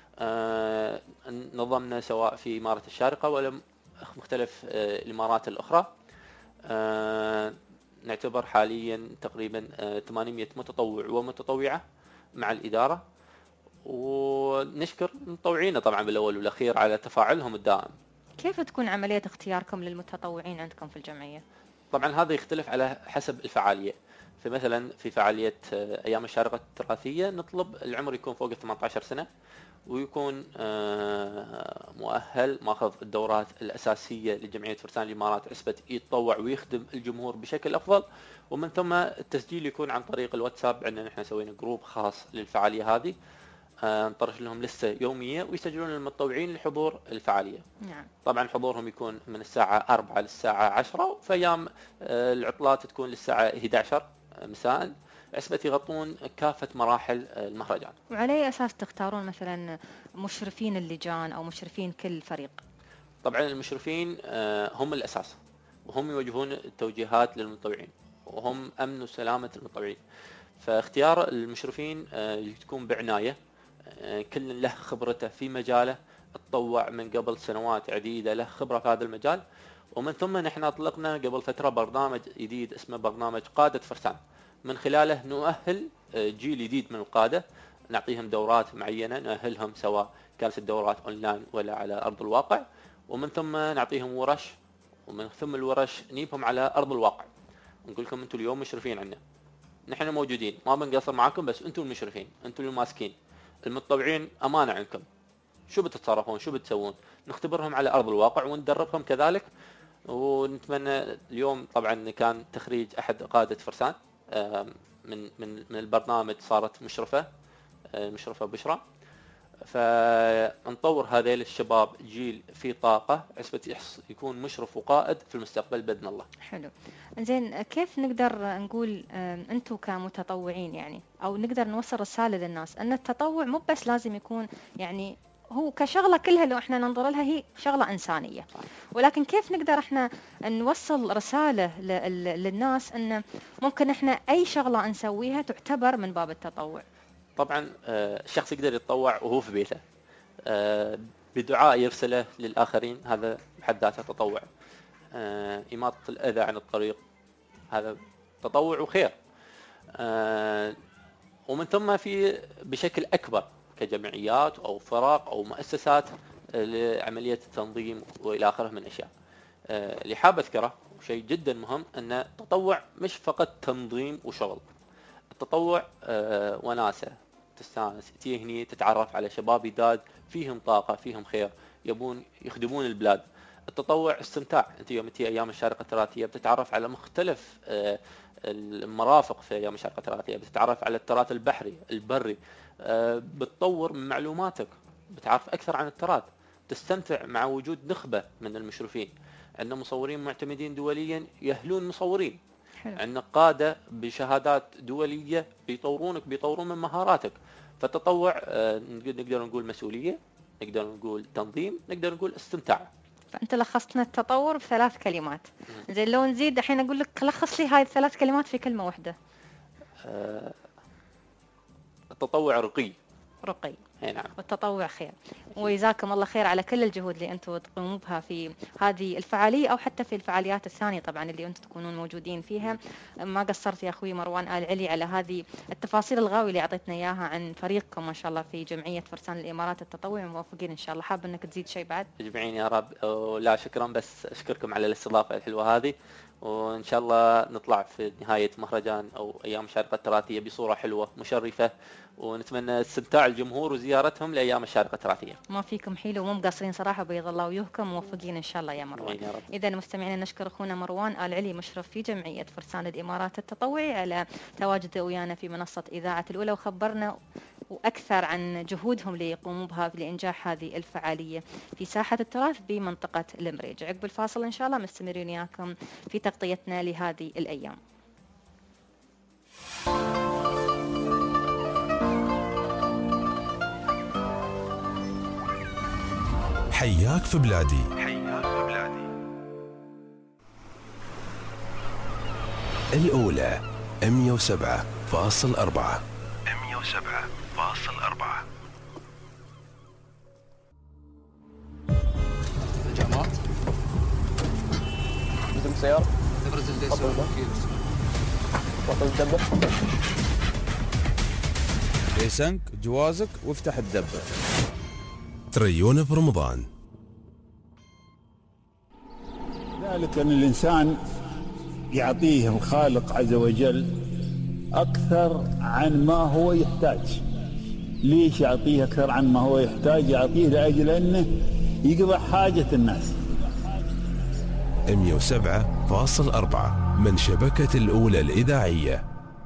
آه نظمنا سواء في إمارة الشارقة ولا مختلف آه الإمارات الأخرى. آه نعتبر حاليا تقريبا ثمانمئة متطوع ومتطوعة مع الإدارة، ونشكر متطوعينا طبعا بالأول والأخير على تفاعلهم الدائم. كيف تكون عملية اختياركم للمتطوعين عندكم في الجمعية؟ طبعا هذا يختلف على حسب الفعالية. فمثلا في فعالية أيام الشارقة التراثية نطلب العمر يكون فوق ثمانية عشر سنة، ويكون مؤهل ماخذ الدورات الأساسية لجمعية فرسان الإمارات عسبة يتطوع ويخدم الجمهور بشكل أفضل. ومن ثم التسجيل يكون عن طريق الواتساب، عندنا نحن سوينا جروب خاص للفعالية هذه، نطرح لهم لستة يومية ويسجلون المتطوعين لحضور الفعالية. نعم. طبعا حضورهم يكون من الساعة أربعة للساعة عشرة، وفي أيام العطلات تكون للساعة إحدى عشر مساء، عسبة يغطون كافة مراحل المهرجان. وعلى أي أساس تختارون مثلا مشرفين اللجان أو مشرفين كل فريق؟ طبعا المشرفين هم الأساس، وهم يوجهون التوجيهات للمتطوعين، وهم أمن وسلامة المتطوعين. فاختيار المشرفين تكون بعناية، كل له خبرته في مجاله، تطوع من قبل سنوات عديدة، له خبرة في هذا المجال. ومن ثم نحن أطلقنا قبل فترة برنامج جديد اسمه برنامج قادة فرسان، من خلاله نؤهل جيل جديد من القادة، نعطيهم دورات معينة نؤهلهم سواء كانت الدورات أونلاين ولا على أرض الواقع، ومن ثم نعطيهم ورش، ومن ثم الورش نجيبهم على أرض الواقع ونقول لكم أنتم اليوم مشرفين عنا، نحن موجودين ما بنقصر معكم، بس أنتم المشرفين، أنتم الماسكين، المتطوعين أمانة عندكم، شو بتتصرفون شو بتسوون، نختبرهم على أرض الواقع وندربهم كذلك. ونتمنى اليوم طبعا كان تخريج أحد قادة فرسان من من من البرنامج، صارت مشرفة مشرفة بشرى، فنطور هذيل الشباب جيل في طاقة عسبة يكون مشرف وقائد في المستقبل بإذن الله. حلو. زين، كيف نقدر نقول أنتم كمتطوعين يعني، أو نقدر نوصل رسالة للناس أن التطوع مو بس لازم يكون يعني هو كشغلة كلها لو احنا ننظر لها هي شغلة إنسانية، ولكن كيف نقدر احنا نوصل رسالة للناس أن ممكن احنا أي شغلة نسويها تعتبر من باب التطوع؟ طبعا الشخص يقدر يتطوع وهو في بيته بدعاء يرسله للآخرين، هذا بحد ذاته تطوع. إماطة الأذى عن الطريق هذا تطوع وخير. ومن ثم في بشكل أكبر كجمعيات أو فرق أو مؤسسات لعملية التنظيم وإلى آخره من أشياء. اللي حاب أذكره شيء جدا مهم أن التطوع مش فقط تنظيم وشغل. التطوع وناسة، تستانس، تيجي هني تتعرف على شباب جداد فيهم طاقة فيهم خير يبون يخدمون البلاد. التطوع استمتاع، انت يوم تي ايام الشارقة التراثية بتتعرف على مختلف المرافق في ايام الشارقة التراثية، بتتعرف على التراث البحري البري، بتطور من معلوماتك، بتعرف اكثر عن التراث، تستمتع مع وجود نخبة من المشرفين. عندنا مصورين معتمدين دوليا يهلون مصورين، عندنا قادة بشهادات دولية بيطورونك بيطورون من مهاراتك. فالتطوع نقدر نقول مسؤولية، نقدر نقول تنظيم، نقدر نقول استمتاع. فأنت لخصتنا التطور بثلاث كلمات. زين لو نزيد الحين أقول لك لخص لي هاي الثلاث كلمات في كلمة واحدة. أه التطوع رقي. رقي. اي نعم. والتطوع خير. وجزاكم الله خير على كل الجهود اللي انتم تقومون بها في هذه الفعاليه او حتى في الفعاليات الثانيه طبعا اللي انتم تكونون موجودين فيها. ما قصرت يا اخوي مروان آل علي على هذه التفاصيل الغاويه اللي اعطيتنا اياها عن فريقكم ما شاء الله في جمعيه فرسان الامارات التطوعي. موفقين ان شاء الله. حاب انك تزيد شيء بعد؟ اجمعين يا رب. لا شكرا، بس اشكركم على الاستضافه الحلوه هذه، وإن شاء الله نطلع في نهاية مهرجان أو أيام الشارقة التراثية بصورة حلوة مشرفة، ونتمنى استمتاع الجمهور وزيارتهم لأيام الشارقة التراثية. ما فيكم حيل ومو مقصرين صراحة، بيض الله وجوهكم، موفقين إن شاء الله يا مروان. إذا مستمعينا نشكر أخونا مروان آل علي مشرف في جمعية فرسان الإمارات التطوعي على تواجده ويانا في منصة إذاعة الأولى، وخبرنا وأكثر عن جهودهم اللي يقوموا بها لإنجاح هذه الفعالية في ساحة التراث بمنطقة المريج. عقب الفاصل إن شاء الله مستمرين وياكم في تغطيتنا لهذه الأيام. حياك في بلادي. حياك في بلادي. الأولى مية وسبعة فاصل أربعة. مية وسبعة فاصل أربعة. الجامعات بدون سيارة تبرز الديسون وصل الدبة ليسنك جوازك وافتح الدبة. تريون في رمضان. ذلك أن الإنسان يعطيه الخالق عز وجل أكثر عن ما هو يحتاج. ليش يعطيه أكثر عن ما هو يحتاج؟ يعطيه لأجل أنه يقضي حاجة الناس. مية وسبعة فاصل أربعة من شبكة الأولى الإذاعية.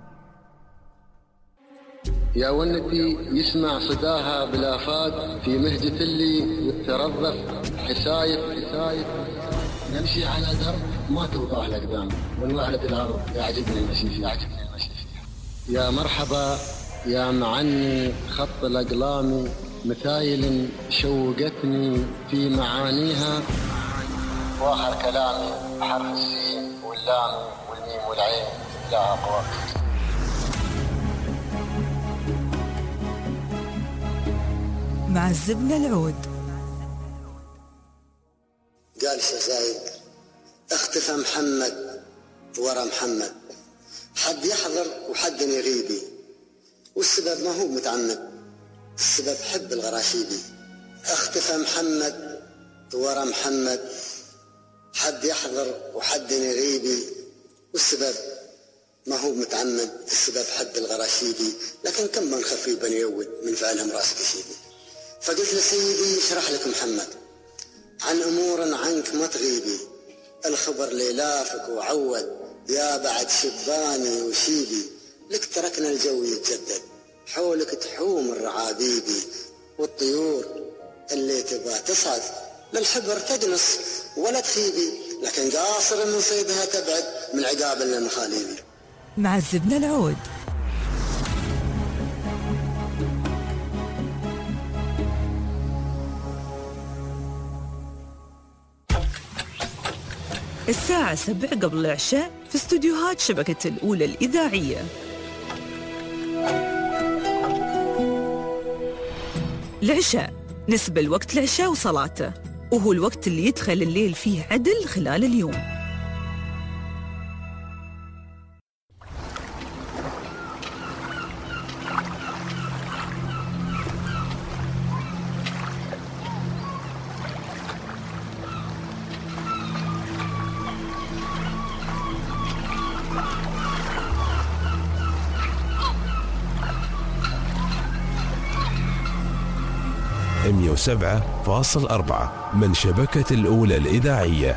يا ونتي يسمع صداها بالآفاق في مهجة اللي يترظف حسايب حسايب. نمشي على درب ما توضح الأقدام والوهلة الأرض. يعجبني المشي فيها يعجبني المشي فيها. يا مرحبا يا معني خط الأقلام مثايل شوقتني في معانيها. واخر كلامي حرف السين واللام والميم والعين لها أقوى. مع الزبنة العود. قال شزايد اختفى محمد ورا محمد، حد يحضر وحد يغيبي، والسبب ما هو متعمد، السبب حب الغراشيبي. اختفى محمد ورا محمد، حد يحضر وحد يغيبي، والسبب ما هو متعمد، السبب حب الغراشيبي. لكن كم من خفي بني يود من فعلهم راسك يشيبي. فقلت لسيدي اشرح لك محمد عن امور عنك ما تغيبي، الخبر ليلافك وعود يا بعد شباني وشيبي. لك تركنا الجو يتجدد، حولك تحوم الرعابيبي، والطيور اللي تبى تصعد للحبر تجنس ولا تخيبي، لكن قاصر من صيدها تبعد من عقاب المخاليبي. مع الزبنة العود. الساعة سبع قبل العشاء في استوديوهات شبكة الأولى الإذاعية. العشاء نسبة الوقت العشاء وصلاته، وهو الوقت اللي يدخل الليل فيه عدل خلال اليوم. مئة وسبعة فاصل أربعة من شبكة الأولى الإذاعية.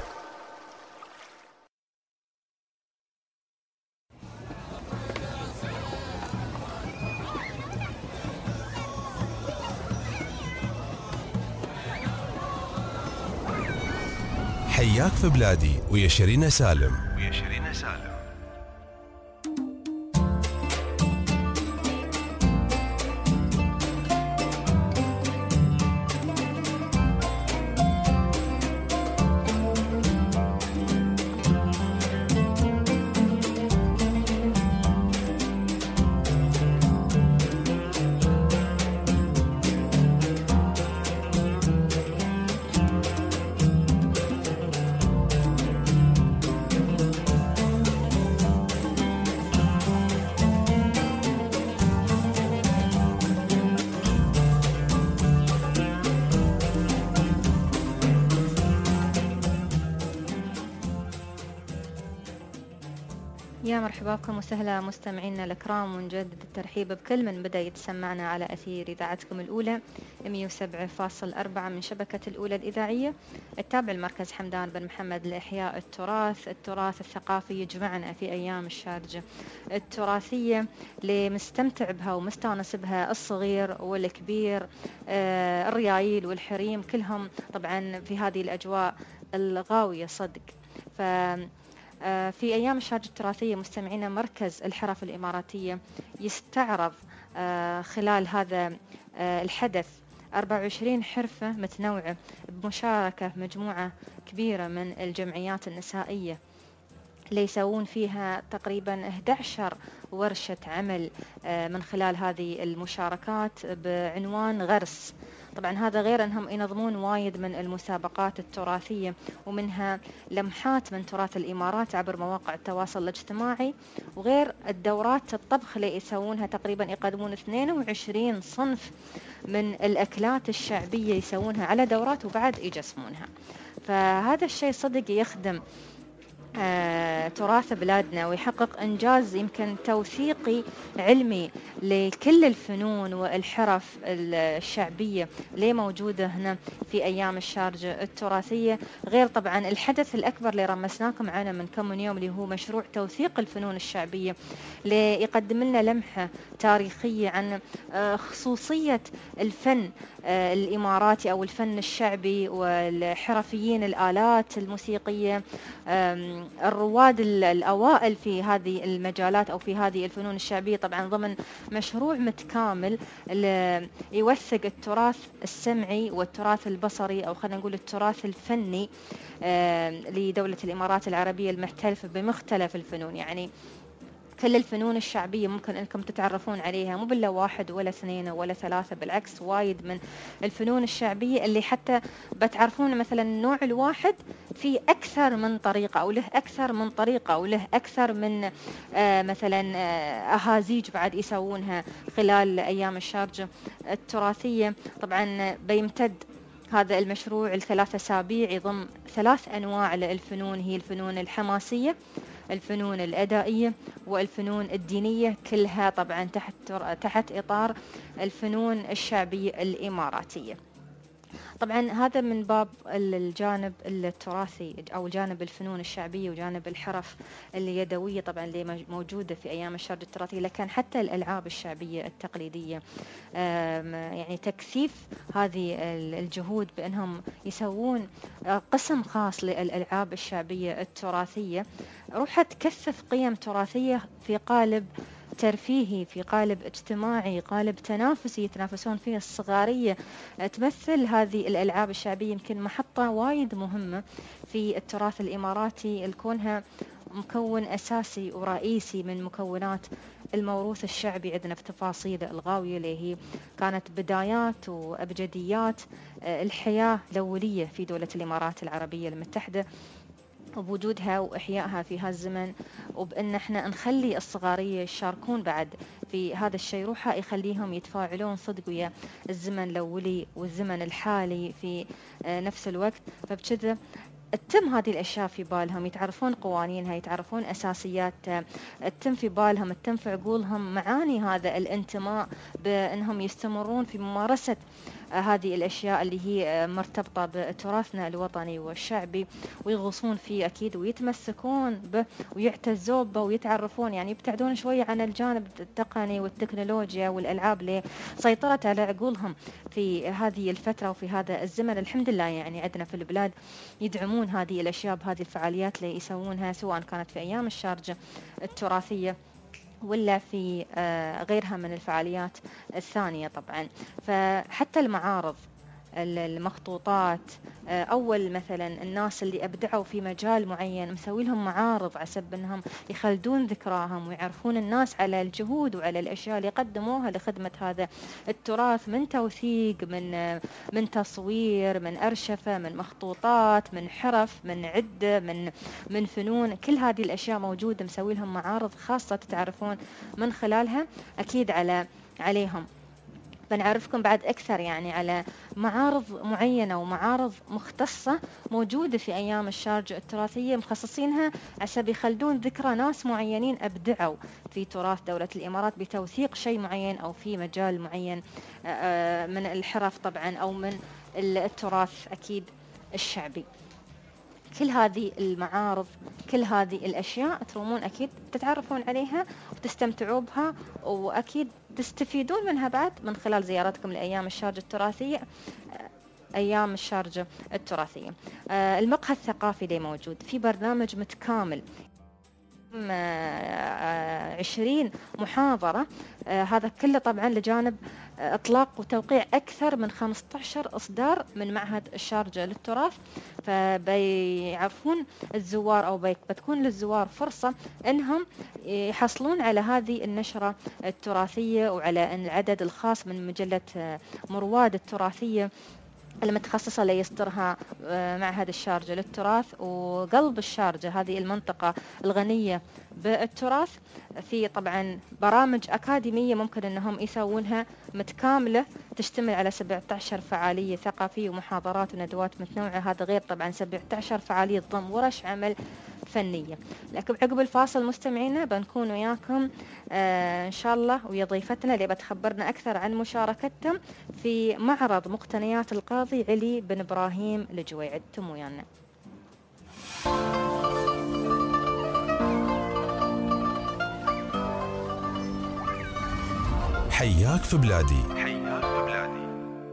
حياك في بلادي ويا شيرين سالم. ويا شيرين سالم. يا مرحبا بكم وسهلا مستمعينا الكرام، ونجدد الترحيب بكل من بدأ يتسمعنا على أثير إذاعتكم الأولى مئة وسبعة فاصل أربعة من شبكة الأولى الإذاعية. التابع المركز حمدان بن محمد لإحياء التراث، التراث الثقافي يجمعنا في أيام الشارجة التراثية لمستمتع بها ومستانس بها الصغير والكبير، آه الريايل والحريم كلهم طبعا في هذه الأجواء الغاوية صدق. ف في أيام الشارجة التراثية مستمعينا مركز الحرف الإماراتية يستعرض خلال هذا الحدث أربعة وعشرين حرفة متنوعة بمشاركة مجموعة كبيرة من الجمعيات النسائية اللي يسوون فيها تقريبا إحدى عشرة ورشة عمل من خلال هذه المشاركات بعنوان غرس. طبعا هذا غير أنهم ينظمون وايد من المسابقات التراثية ومنها لمحات من تراث الإمارات عبر مواقع التواصل الاجتماعي، وغير الدورات الطبخ اللي يسوونها تقريبا يقدمون اثنين وعشرين صنف من الأكلات الشعبية يسوونها على دورات وبعد يجسمونها. فهذا الشيء صدق يخدم آه، تراث بلادنا ويحقق إنجاز يمكن توثيقي علمي لكل الفنون والحرف الشعبية اللي موجودة هنا في أيام الشارجة التراثية، غير طبعا الحدث الأكبر اللي رمسناكم عنه من كم من يوم اللي هو مشروع توثيق الفنون الشعبية اللي يقدم لنا لمحة تاريخية عن آه، خصوصية الفن آه، الإماراتي أو الفن الشعبي والحرفيين الآلات الموسيقية، الرواد الأوائل في هذه المجالات أو في هذه الفنون الشعبية، طبعا ضمن مشروع متكامل يوثق التراث السمعي والتراث البصري أو خلينا نقول التراث الفني لدولة الإمارات العربية المحترفة بمختلف الفنون. يعني كل الفنون الشعبية ممكن أنكم تتعرفون عليها، مو بالله واحد ولا اثنين ولا ثلاثة، بالعكس وايد من الفنون الشعبية اللي حتى بتعرفون مثلا النوع الواحد في أكثر من طريقة أو له أكثر من طريقة أو له أكثر من آه مثلا آه أهازيج بعد يسوونها خلال أيام الشارجة التراثية. طبعا بيمتد هذا المشروع الثلاث أسابيع، يضم ثلاث أنواع للفنون، هي الفنون الحماسية، الفنون الأدائية، والفنون الدينية، كلها طبعا تحت تحت إطار الفنون الشعبية الإماراتية. طبعا هذا من باب الجانب التراثي أو جانب الفنون الشعبية وجانب الحرف اليدوية طبعا اللي موجودة في أيام الشارجة التراثية. لكن حتى الألعاب الشعبية التقليدية يعني تكثيف هذه الجهود بأنهم يسوون قسم خاص للألعاب الشعبية التراثية، روح تكثف قيم تراثية في قالب ترفيهي، في قالب اجتماعي، قالب تنافسي يتنافسون فيه الصغارية. تمثل هذه الألعاب الشعبية يمكن محطة وايد مهمة في التراث الإماراتي لكونها مكون أساسي ورئيسي من مكونات الموروث الشعبي عندنا في تفاصيل الغاوية اللي هي كانت بدايات وأبجديات الحياة الأولية في دولة الإمارات العربية المتحدة، وبوجودها وإحيائها في هالزمن، وبأن احنا نخلي الصغارية يشاركون بعد في هذا الشيء، روحها يخليهم يتفاعلون صدق ويا الزمن الأولي والزمن الحالي في نفس الوقت. فبكذا تتم هذه الأشياء في بالهم، يتعرفون قوانينها، يتعرفون أساسياتها، تتم في بالهم، تتم في عقولهم معاني هذا الانتماء، بأنهم يستمرون في ممارسة هذه الأشياء اللي هي مرتبطة بتراثنا الوطني والشعبي، ويغوصون فيه أكيد ويتمسكون به ويعتزون به ويتعرفون، يعني يبتعدون شوية عن الجانب التقني والتكنولوجيا والألعاب اللي سيطرت على عقولهم في هذه الفترة وفي هذا الزمن. الحمد لله يعني عندنا في البلاد يدعمون هذه الأشياء بهذه الفعاليات اللي يسوونها، سواء كانت في أيام الشارجة التراثية ولا في غيرها من الفعاليات الثانية طبعا. فحتى المعارض، المخطوطات، أول مثلا الناس اللي أبدعوا في مجال معين مسوي لهم معارض عسب أنهم يخلدون ذكراهم ويعرفون الناس على الجهود وعلى الأشياء اللي قدموها لخدمة هذا التراث، من توثيق، من من تصوير، من أرشفة، من مخطوطات، من حرف، من عدة، من من فنون. كل هذه الأشياء موجودة، مسوي لهم معارض خاصة تتعرفون من خلالها أكيد على عليهم. بنعرفكم بعد أكثر يعني على معارض معينة ومعارض مختصة موجودة في أيام الشارجة التراثية، مخصصينها عشان يخلدون ذكرى ناس معينين أبدعوا في تراث دولة الإمارات بتوثيق شيء معين أو في مجال معين من الحرف طبعا أو من التراث أكيد الشعبي. كل هذه المعارض، كل هذه الأشياء ترومون أكيد تتعرفون عليها وتستمتعوا بها، وأكيد تستفيدون منها بعد من خلال زيارتكم لأيام الشارجة التراثية. أيام الشارجة التراثية المقهى الثقافي اللي موجود في برنامج متكامل، عشرين محاضرة، هذا كله طبعا لجانب إطلاق وتوقيع أكثر من خمسة عشر إصدار من معهد الشارجة للتراث. فبيعرفون الزوار أو بتكون للزوار فرصة أنهم يحصلون على هذه النشرة التراثية وعلى العدد الخاص من مجلة مرواد التراثية المتخصصة اللي يصدرها معهد الشارجة للتراث. وقلب الشارجة هذه المنطقة الغنية بالتراث في طبعا برامج أكاديمية ممكن أنهم يسوونها متكاملة، تشتمل على سبعة عشر فعالية ثقافية ومحاضرات وندوات متنوعة. هذا غير طبعا سبعة عشر فعالية ضم ورش عمل فنية. لكن عقب الفاصل مستمعينا بنكون وياكم آه إن شاء الله ويا ضيفتنا اللي بتخبرنا أكثر عن مشاركتهم في معرض مقتنيات القاضي علي بن إبراهيم الجويعد. تم ويانا. حياك في بلادي. حياك في بلادي.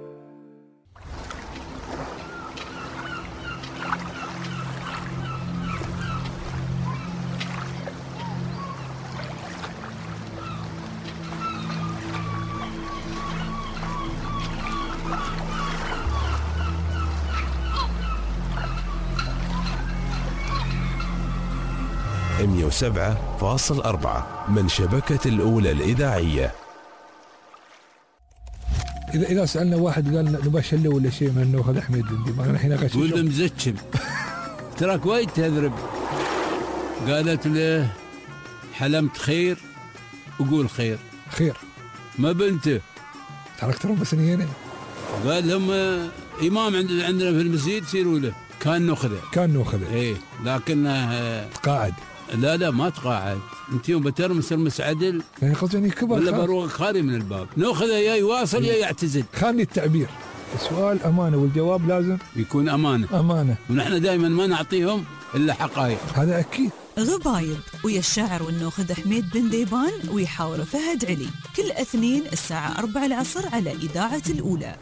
مئة وسبعة فاصلة أربعة من شبكة الأولى الإذاعية. إذا إذا سألنا واحد قال نبشر له ولا شيء من ناخذ أحمد الدندي، ما الحين غش ولا مزكم تراك وايد تهذرب. قالت له حلمت خير وقول خير خير ما بنته تركت ربع سنين. قال لهم إمام عندنا عندنا في المسجد سيروا له. كان ناخذه كان ناخذه ايه لكنه تقاعد. لا لا ما تقاعد. انت يوم بترمس المس عدل يعني قصدي كبر ولا بروق خالي من الباب. ناخذه يا يواصل يا يعتزل. خلني التعبير. السؤال امانه والجواب لازم يكون امانه. امانه ونحن دائما ما نعطيهم الا حقائق. هذا اكيد. غبايب ويا الشاعر والناخذ حميد بن ديبان ويحاور فهد علي كل اثنين الساعه أربعة العصر على اذاعه الاولى.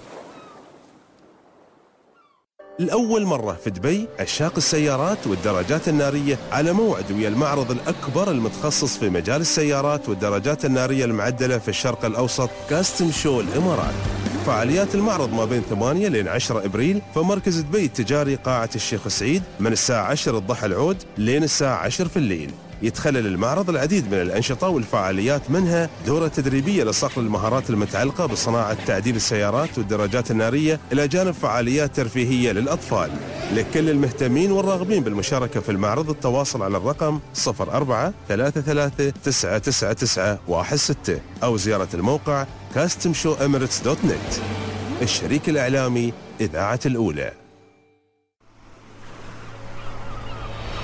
لأول مرة في دبي عشاق السيارات والدراجات النارية على موعد ويا المعرض الأكبر المتخصص في مجال السيارات والدراجات النارية المعدلة في الشرق الأوسط، كاستم شو الإمارات. فعاليات المعرض ما بين ثمانية لين عشرة إبريل في مركز دبي التجاري قاعة الشيخ سعيد من الساعة عشرة الضحى العود لين الساعة عشرة في الليل. يتخلل المعرض العديد من الأنشطة والفعاليات، منها دورة تدريبية لصقل المهارات المتعلقة بصناعة تعديل السيارات والدراجات النارية، إلى جانب فعاليات ترفيهية للأطفال. لكل المهتمين والراغبين بالمشاركة في المعرض التواصل على الرقم صفر أربعة ثلاثة ثلاثة تسعة تسعة تسعة واحد ستة أو زيارة الموقع كاستم شو إميريتس دوت نت. الشريك الإعلامي إذاعة الأولى.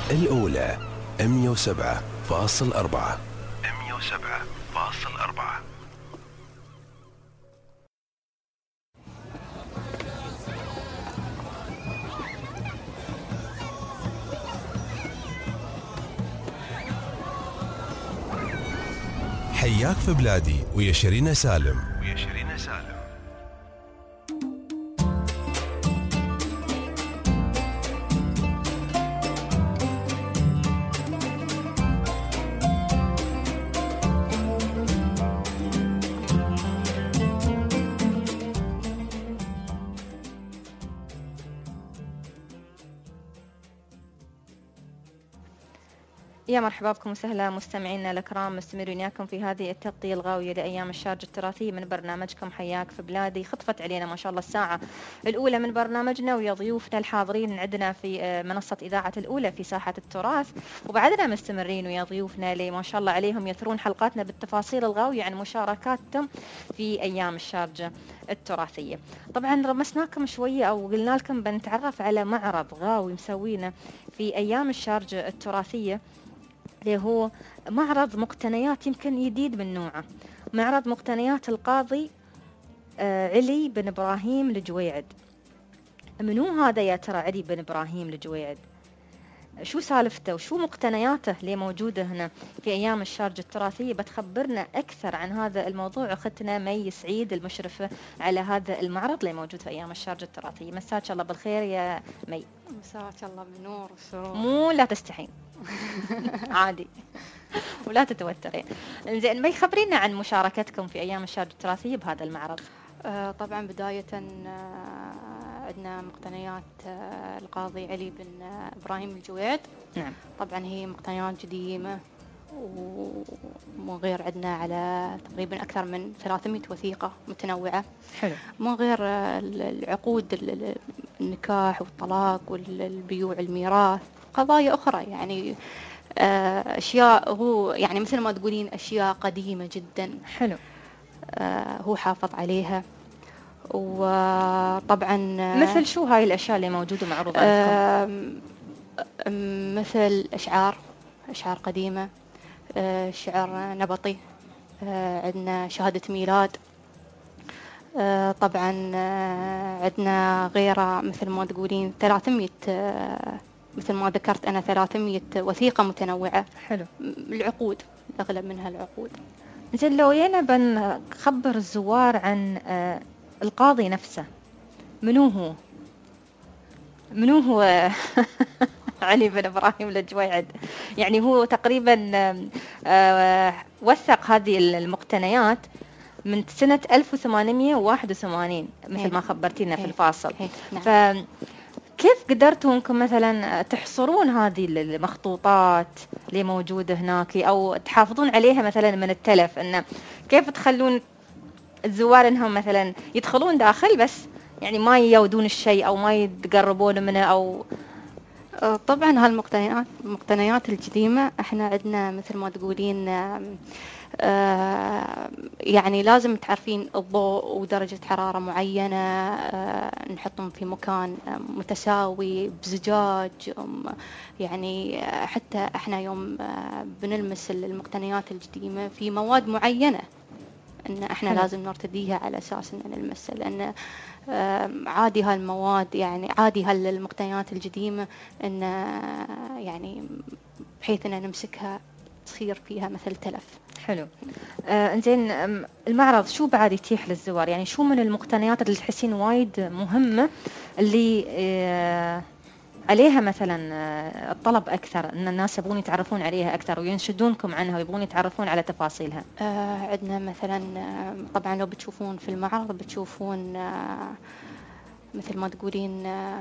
الأولى مئة وسبعة فاصل أربعة. مئة وسبعة فاصل أربعة. حياك في بلادي ويا شيرين سالم. ويا شيرين سالم. يا مرحبا بكم وسهلا مستمعينا الكرام، مستمرين وياكم في هذه التغطية الغاوية لأيام الشارجة التراثية من برنامجكم حياك في بلادي. خطفت علينا ما شاء الله الساعة الأولى من برنامجنا ويا ضيوفنا الحاضرين عندنا في منصة إذاعة الأولى في ساحة التراث، وبعدنا مستمرين ويا ضيوفنا اللي ما شاء الله عليهم يثرون حلقاتنا بالتفاصيل الغاوية عن مشاركاتهم في أيام الشارجة التراثية. طبعا رمسناكم شوية أو قلنا لكم بنتعرف على معرض غاوي مسوينا في أيام الشارجة التراثية اللي هو معرض مقتنيات يمكن جديد من نوعه، معرض مقتنيات القاضي علي بن إبراهيم الجويعد. منو هذا يا ترى علي بن إبراهيم الجويعد؟ شو سالفته وشو مقتنياته اللي موجودة هنا في أيام الشارجة التراثية؟ بتخبرنا أكثر عن هذا الموضوع أختنا مي سعيد المشرفة على هذا المعرض اللي موجود في أيام الشارجة التراثية. مساك الله بالخير يا مي. مساك الله بالنور والسرور. مو لا تستحين عادي ولا تتوترين. زين مي، خبرينا عن مشاركتكم في أيام الشارجة التراثية بهذا المعرض. آه طبعا بداية آه عندنا مقتنيات آه القاضي علي بن آه إبراهيم الجويعد. نعم. طبعا هي مقتنيات قديمة ومن غير عندنا على تقريبا أكثر من ثلاثمئة وثيقة متنوعة. حلو. من غير آه العقود النكاح والطلاق والبيوع الميراث، قضايا أخرى يعني آه أشياء هو يعني مثل ما تقولين أشياء قديمة جدا. حلو. آه هو حافظ عليها. وطبعا مثل شو هاي الأشياء اللي موجودة معروضة عندكم؟ مثل أشعار أشعار قديمة، آه شعر نبطي، آه عندنا شهادة ميلاد، آه طبعا آه عندنا غيره مثل ما تقولين ثلاثمئة آه مثل ما ذكرت أنا ثلاثمئة وثيقة متنوعة. حلو. العقود الأغلب منها العقود. زين لو ينا بنخبر الزوار عن آه القاضي نفسه، منو هو؟ منو هو علي بن إبراهيم الجويعد؟ يعني هو تقريبا آه وثق هذه المقتنيات من سنة ألف وثمانمئة وواحد وثمانين مثل ما خبرتينا في الفاصل. نعم. فكيف قدرتوا انكم مثلا تحصرون هذه المخطوطات اللي موجودة هناك او تحافظون عليها مثلا من التلف؟ انه كيف تخلون الزوار انهم مثلا يدخلون داخل بس يعني ما يودون الشيء او ما يتقربون منه؟ او طبعا هالمقتنيات المقتنيات القديمة احنا عندنا مثل ما تقولين آه يعني لازم تعرفين الضوء ودرجة حرارة معينة، آه نحطهم في مكان متساوي بزجاج. يعني حتى احنا يوم آه بنلمس المقتنيات القديمة في مواد معينة ان احنا حلو. لازم نرتديها على اساس ان نلمسها، لان آه عادي هالمواد يعني عادي هالمقتنيات القديمة ان آه يعني بحيث ان نمسكها تصير فيها مثل تلف. حلو. آه انزين المعرض شو بعد يتيح للزوار؟ يعني شو من المقتنيات اللي تحسين وايد مهمة اللي آه عليها مثلا آه الطلب اكثر، ان الناس يبغون يتعرفون عليها اكثر وينشدونكم عنها ويبغون يتعرفون على تفاصيلها؟ آه عندنا مثلا آه طبعا لو بتشوفون في المعرض بتشوفون آه مثل ما تقولين آه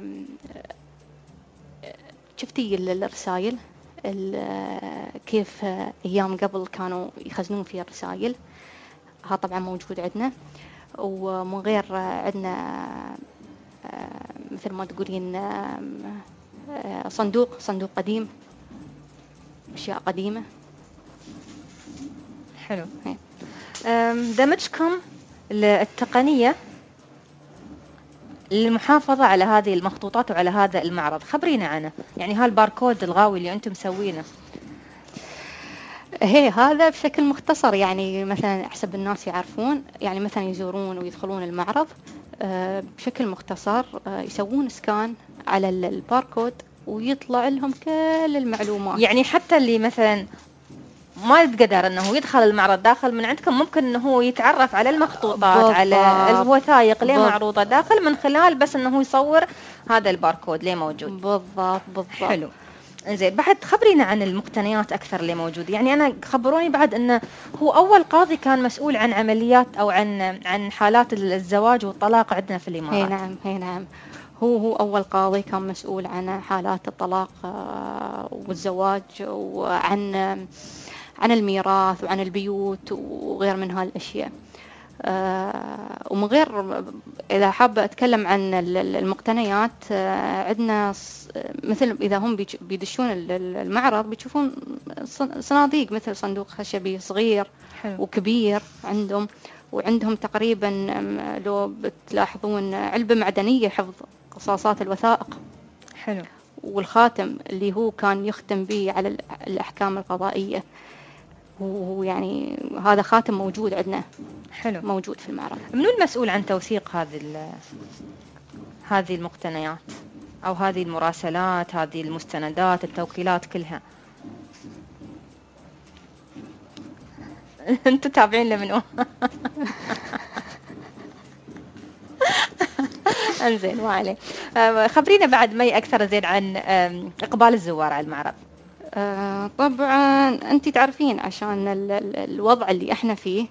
شفتي الرسائل كيف أيام قبل كانوا يخزنون فيها الرسائل، ها طبعا موجود عندنا. ومن غير عندنا مثل ما تقولين صندوق صندوق قديم، أشياء قديمة. حلو. دمجكم التقنية للمحافظة على هذه المخطوطات وعلى هذا المعرض؟ خبرينا عنه، يعني هالباركود الغاوي اللي أنتم مسوينه. هي هذا بشكل مختصر، يعني مثلا حسب الناس يعرفون، يعني مثلا يزورون ويدخلون المعرض بشكل مختصر يسوون سكان على الباركود ويطلع لهم كل المعلومات. يعني حتى اللي مثلا ما يقدر انه يدخل المعرض داخل من عندكم، ممكن انه هو يتعرف على المخطوطات، بالضبط. على الوثائق اللي معروضه داخل من خلال بس انه يصور هذا الباركود اللي موجود. بالضبط بالضبط. حلو. زين، بعد خبرينا عن المقتنيات اكثر اللي موجوده. يعني انا خبروني بعد انه هو اول قاضي كان مسؤول عن عمليات او عن عن حالات الزواج والطلاق عندنا في الامارات. هي نعم هي نعم هو هو أول قاضي كان مسؤول عن حالات الطلاق والزواج، وعن عن الميراث وعن البيوت وغير من هالأشياء. ومن غير، إذا حابة أتكلم عن المقتنيات، عندنا مثل إذا هم بيدشون المعرض بيشوفون صناديق مثل صندوق خشبي صغير حلو. وكبير عندهم، وعندهم تقريبا لو بتلاحظون علبة معدنية حفظ قصاصات الوثائق. حلو. والخاتم اللي هو كان يختم به على الأحكام القضائية، وهو يعني هذا خاتم موجود عندنا. حلو. موجود في المعرض. منو المسؤول عن توثيق هذه هذه المقتنيات أو هذه المراسلات، هذه المستندات، التوكيلات كلها؟ انتوا تابعين لمنو؟ انزين، ما عليه. خبرينا بعد مي اكثر زين عن اقبال الزوار على المعرض. آه طبعا انت تعرفين عشان ال ال الوضع اللي احنا فيه،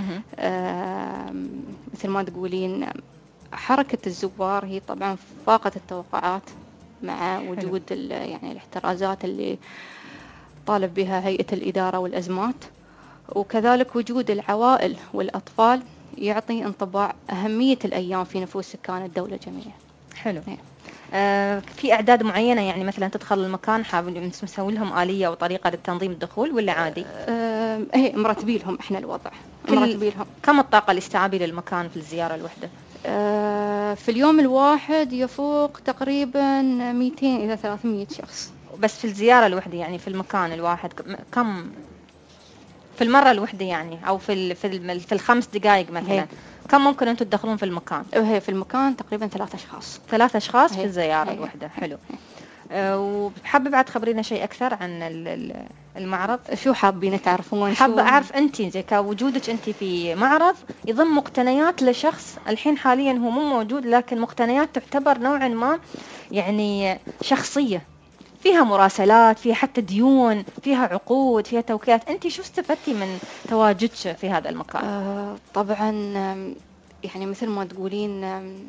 آه مثل ما تقولين حركة الزوار هي طبعا فاقت التوقعات، مع وجود يعني الاحترازات اللي طالب بها هيئة الإدارة والأزمات، وكذلك وجود العوائل والأطفال يعطي انطباع أهمية الأيام في نفوس سكان الدولة جميعا. حلو. آه في أعداد معينة، يعني مثلا تدخل المكان حابين نسوي لهم آلية أو طريقة للتنظيم الدخول ولا عادي؟ آه هي مرتبي لهم إحنا الوضع. مرتبي لهم. كم الطاقة الاستيعابية للمكان في الزيارة الوحدة؟ آه في اليوم الواحد يفوق تقريبا مئتين إلى ثلاثمئة شخص. بس في الزيارة الوحدة، يعني في المكان الواحد كم في المرة الوحدة يعني، أو في في في الخمس دقائق مثلا هي. كم ممكن أنتم تدخلون في المكان؟ هي في المكان تقريبا ثلاث أشخاص. ثلاث أشخاص هي. في الزيارة هي. الوحدة. حلو. أه وحابة بعد خبرينا شيء أكثر عن المعرض. شو حابين تعرفون؟ حابة أعرف أنت زي كوجودك أنت في معرض يضم مقتنيات لشخص الحين حاليا هو مو موجود، لكن مقتنيات تعتبر نوعا ما يعني شخصية، فيها مراسلات، فيها حتى ديون، فيها عقود، فيها توكيلات. أنت شو استفدتي من تواجدك في هذا المكان؟ آه طبعا يعني مثل ما تقولين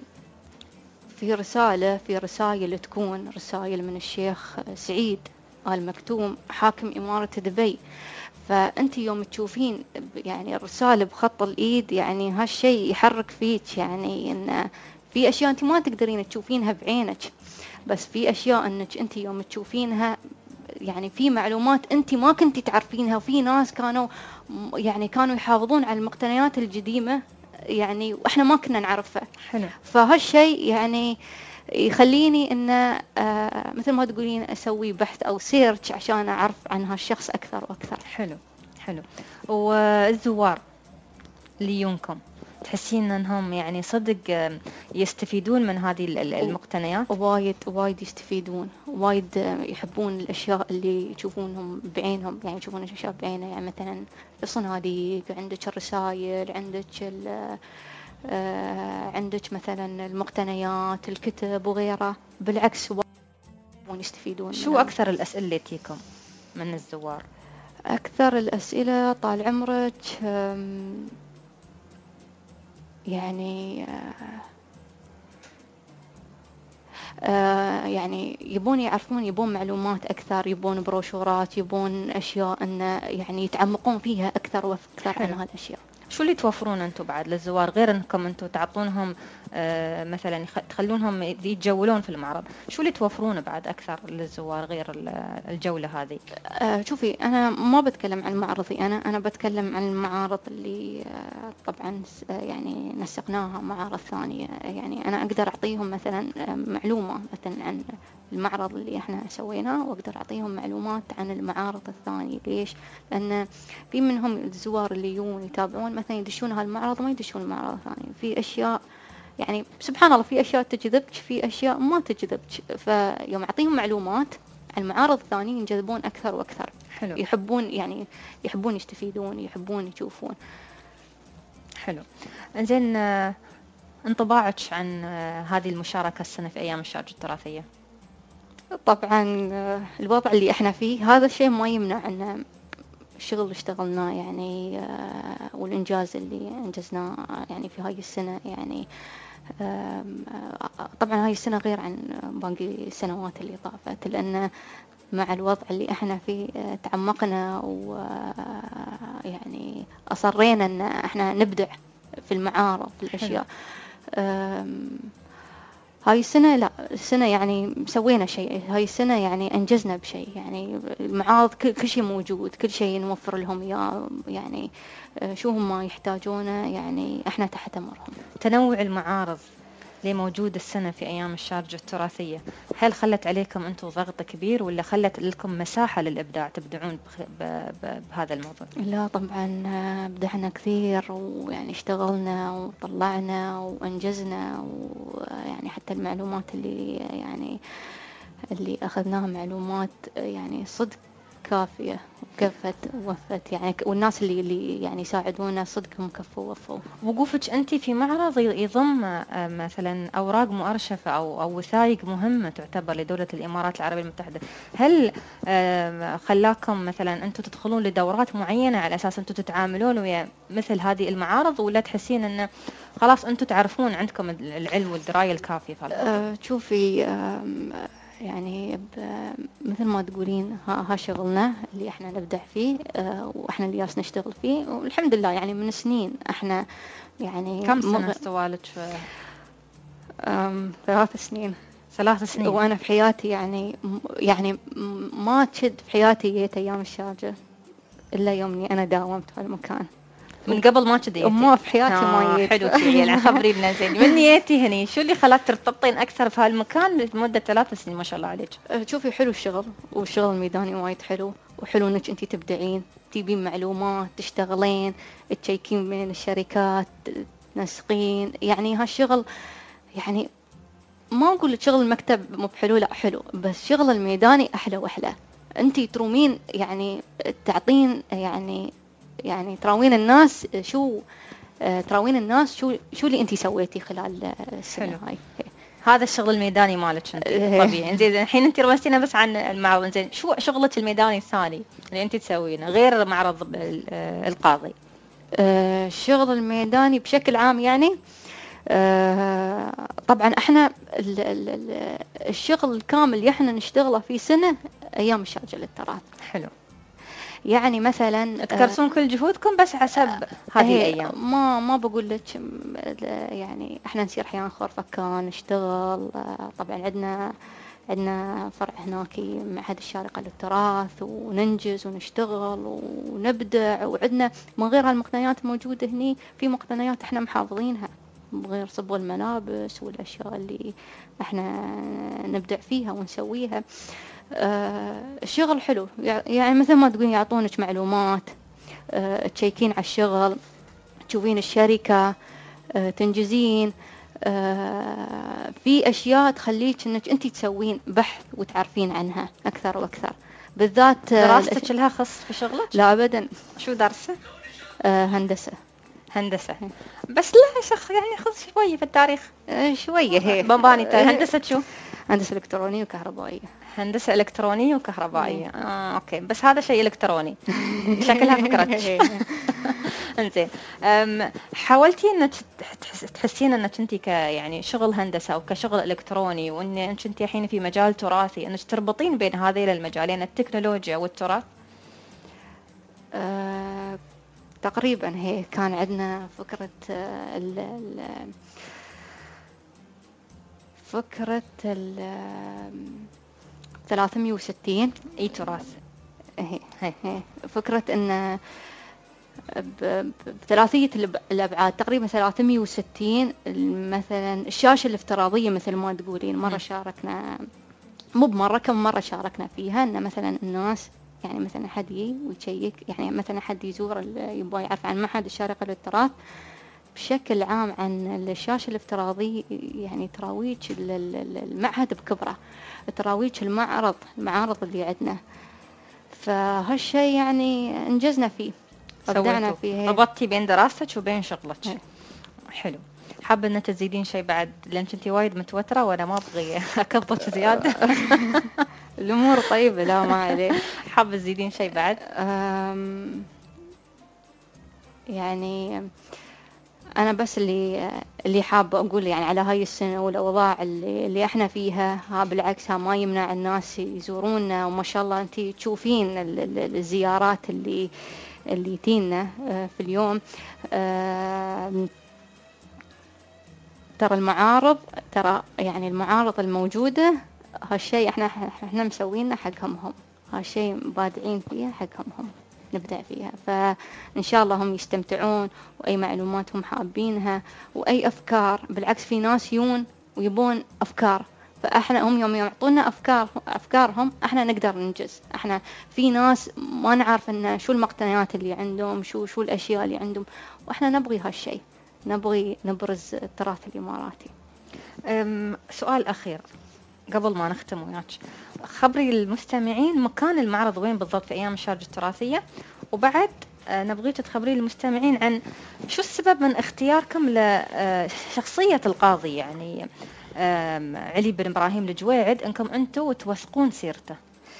في رسالة في رسائل تكون رسائل من الشيخ سعيد آل مكتوم حاكم إمارة دبي، فأنت يوم تشوفين يعني الرسالة بخط الإيد يعني هالشيء يحرك فيك، يعني إن في أشياء أنت ما تقدرين تشوفينها بعينك، بس في أشياء أنك أنت يوم تشوفينها يعني في معلومات أنت ما كنت تعرفينها، وفي ناس كانوا يعني كانوا يحافظون على المقتنيات القديمة يعني وإحنا ما كنا نعرفها. حلو. فهالشيء يعني يخليني إن آه مثل ما تقولين أسوي بحث أو سيرش عشان أعرف عن هالشخص أكثر وأكثر. حلو حلو. والزوار اللي يونكم تحسين انهم يعني صدق يستفيدون من هذه المقتنيات؟ وايد وايد يستفيدون، وايد يحبون الاشياء اللي يشوفونهم بعينهم، يعني يشوفون الاشياء بعينه، يعني مثلا الصناديق، عندك الرسائل، عندك عندك مثلا المقتنيات، الكتب وغيره، بالعكس وايد يستفيدون. شو اكثر الاسئله اللي تجيكم من الزوار؟ اكثر الاسئله طال عمرك يعني آه يعني يبون يعرفون، يبون معلومات أكثر، يبون بروشورات، يبون أشياء أن يعني يتعمقون فيها أكثر وأكثر عن هالأشياء. شو اللي توفرون انتم بعد للزوار غير انكم انتم تعطونهم آه مثلا يخ... تخلونهم يتجولون في المعرض؟ شو اللي توفرونه بعد اكثر للزوار غير الجوله هذه؟ آه شوفي انا ما بتكلم عن معرضي، انا انا بتكلم عن المعارض اللي آه طبعا يعني نسقناها معارض ثانيه. يعني انا اقدر اعطيهم مثلا معلومه مثلا عن المعرض اللي احنا سويناه، واقدر اعطيهم معلومات عن المعارض الثانيه. ليش؟ لان في منهم الزوار اللي يجون يتابعون مثلا يدشون هالمعرض وما يدشون المعرض الثاني. في اشياء يعني سبحان الله، في اشياء تجذبك، في اشياء ما تجذبك. فيوم اعطيهم معلومات عن المعارض الثانيه ينجذبون اكثر واكثر. حلو. يحبون يعني يحبون يستفيدون، يحبون يشوفون. حلو. انزين، انطباعك عن هذه المشاركه السنه في ايام الشارجة التراثيه؟ طبعا الوضع اللي احنا فيه هذا الشيء ما يمنع ان الشغل اللي اشتغلناه يعني والانجاز اللي انجزناه يعني في هاي السنه. يعني طبعا هاي السنه غير عن باقي السنوات اللي طافت، لان مع الوضع اللي احنا فيه تعمقنا ويعني اصرينا ان احنا نبدع في المعارض في الاشياء. هاي السنة لا، السنة يعني سوينا شيء، هاي السنة يعني أنجزنا بشيء. يعني المعارض كل شيء موجود، كل شيء نوفر لهم إياه. يعني شو هم يحتاجونه يعني إحنا تحت أمرهم. تنوع المعارض اللي موجود السنة في أيام الشارجة التراثية، هل خلت عليكم أنتم ضغط كبير ولا خلت لكم مساحة للإبداع تبدعون بهذا الموضوع؟ لا طبعا بدعنا كثير، ويعني اشتغلنا وطلعنا وأنجزنا. ويعني حتى المعلومات اللي يعني اللي أخذناها معلومات يعني صدق كافية وكفت ووفت. يعني والناس اللي اللي يعني يساعدونا صدقهم كفوا ووفوا. وقوفك أنت في معرض يضم مثلا أوراق مؤرشفة أو أو وثائق مهمة تعتبر لدولة الإمارات العربية المتحدة، هل خلاكم مثلا أنتم تدخلون لدورات معينة على أساس أنتم تتعاملون ويا مثل هذه المعارض، ولا تحسين أن خلاص أنتم تعرفون عندكم العلم والدراية الكافية؟ أه شوفي أه يعني مثل ما تقولين ها, ها شغلنا اللي احنا نبدع فيه اه واحنا اللي جالس نشتغل فيه، والحمد لله يعني من سنين احنا يعني. كم سنة استوالك؟ ثلاث سنين. ثلاث سنين. وانا في حياتي يعني يعني ما تشد في حياتي جيت ايام الشارجة الا يومني انا داومت في المكان. من قبل ما كذي ما في حياتي ما جيت. حلو كذي. خبري لنا زين من نيتي هني، شو اللي خلاك ترتبطين اكثر في هالمكان لمده ثلاث سنين ما شاء الله عليك؟ شوفي حلو الشغل، والشغل الميداني وايد حلو، وحلو انك انت تبدعين، تجيبين معلومات، تشتغلين، تشيكين بين الشركات، تنسقين. يعني هالشغل يعني ما اقول لك شغل المكتب مو بحلو، لا حلو، بس شغل الميداني احلى واحلى. انت ترومين يعني تعطين يعني يعني تراوين الناس شو آه تراوين الناس شو شو اللي انتي سويتي خلال السنه هاي. هذا الشغل الميداني مالك انت طبيعي. زين الحين انت روستينا بس عن المعرض، زين شو شغلك الميداني الثاني اللي انت تسوينه غير معرض القاضي؟ آه الشغل الميداني بشكل عام يعني آه طبعا احنا ال ال الشغل الكامل اللي احنا نشتغله في سنه ايام الشارجة للتراث. حلو. يعني مثلا تكرسون كل جهودكم بس حسب هذه الايام. ما ما بقول لك يعني احنا نسير احيانا خرفكان نشتغل. طبعا عندنا عندنا فرع هناك معهد الشارقة للتراث، وننجز ونشتغل ونبدع. وعندنا من غير هالمقتنيات الموجودة هني في مقتنيات احنا محافظينها، غير صبغ الملابس والاشياء اللي احنا نبدع فيها ونسويها. آه الشغل حلو، يعني مثل ما تقولين يعطونك معلومات، آه تشيكين على الشغل، تشوفين الشركة، آه تنجزين. آه في أشياء تخليك إنك أنت تسوين بحث وتعرفين عنها أكثر وأكثر. بالذات دراستك لها خص في شغلك؟ لا أبدا. شو درسه؟ آه هندسة. هندسة بس لا شخص يعني خص شوية في التاريخ. آه شوية هيك. باباني هندسة شو؟ هندسة إلكترونية وكهربائية. هندسة إلكترونية وكهربائية. آه، أوكي، بس هذا شيء إلكتروني شكلها فكرتك. إنزين، حاولتي إنك تحسين إنك أنت ك يعني شغل هندسة أو كشغل إلكتروني، وإن أنت الحين في مجال تراثي، إنك تربطين بين هذين المجالين التكنولوجيا والتراث؟ آه تقريبا هي كان عندنا فكرة ال ال فكرة ال ثلاثمية وستين اي تراث. هي هي هي فكرة ان بثلاثية الأبعاد تقريبا ثلاثمية وستين مثلا الشاشة الافتراضية مثل ما تقولين. مرة شاركنا مو بمرة كم مرة شاركنا فيها ان مثلا الناس يعني مثلا حد يجي ويشيك يعني مثلا حد يزور يبغى يعرف عن معهد الشارقة للتراث بشكل عام عن الشاشة الافتراضية يعني تراويج المعهد بكبره تراويج المعرض المعارض اللي عندنا. فهالشيء يعني انجزنا فيه أبدعنا فيه. ربطتي بين دراستك وبين شغلك. هي. حلو. حابة ان تزيدين شيء بعد لان كنتي وايد متوترة ولا ما ابغي اكبط زيادة؟ الامور طيبة لا ما عليه. حابة تزيدين شيء بعد؟ يعني انا بس اللي اللي حابة اقول يعني على هاي السنة والاوضاع اللي, اللي احنا فيها ها بالعكس ها ما يمنع الناس يزورونا وما شاء الله انتي تشوفين الزيارات اللي اللي تينا في اليوم. ترى المعارض ترى يعني المعارض الموجودة هالشيء احنا احنا مسوينه حقهم هم هالشيء بادعين فيها حقهم هم نبدأ فيها. فإن شاء الله هم يستمتعون وأي معلومات هم حابينها وأي أفكار بالعكس في ناس يون ويبون أفكار فاحنا هم يوم يعطونا افكار افكارهم احنا نقدر ننجز. احنا في ناس ما نعرف ان شو المقتنيات اللي عندهم شو شو الاشياء اللي عندهم واحنا نبغي هالشيء نبغي نبرز التراث الاماراتي. سؤال اخير قبل ما نختم وياك خبري المستمعين مكان المعرض وين بالضبط في ايام الشارقة التراثية وبعد نبغيك تخبرين المستمعين عن شو السبب من اختياركم لشخصية القاضي يعني علي بن إبراهيم الجويعد انكم انتم توثقون سيرته.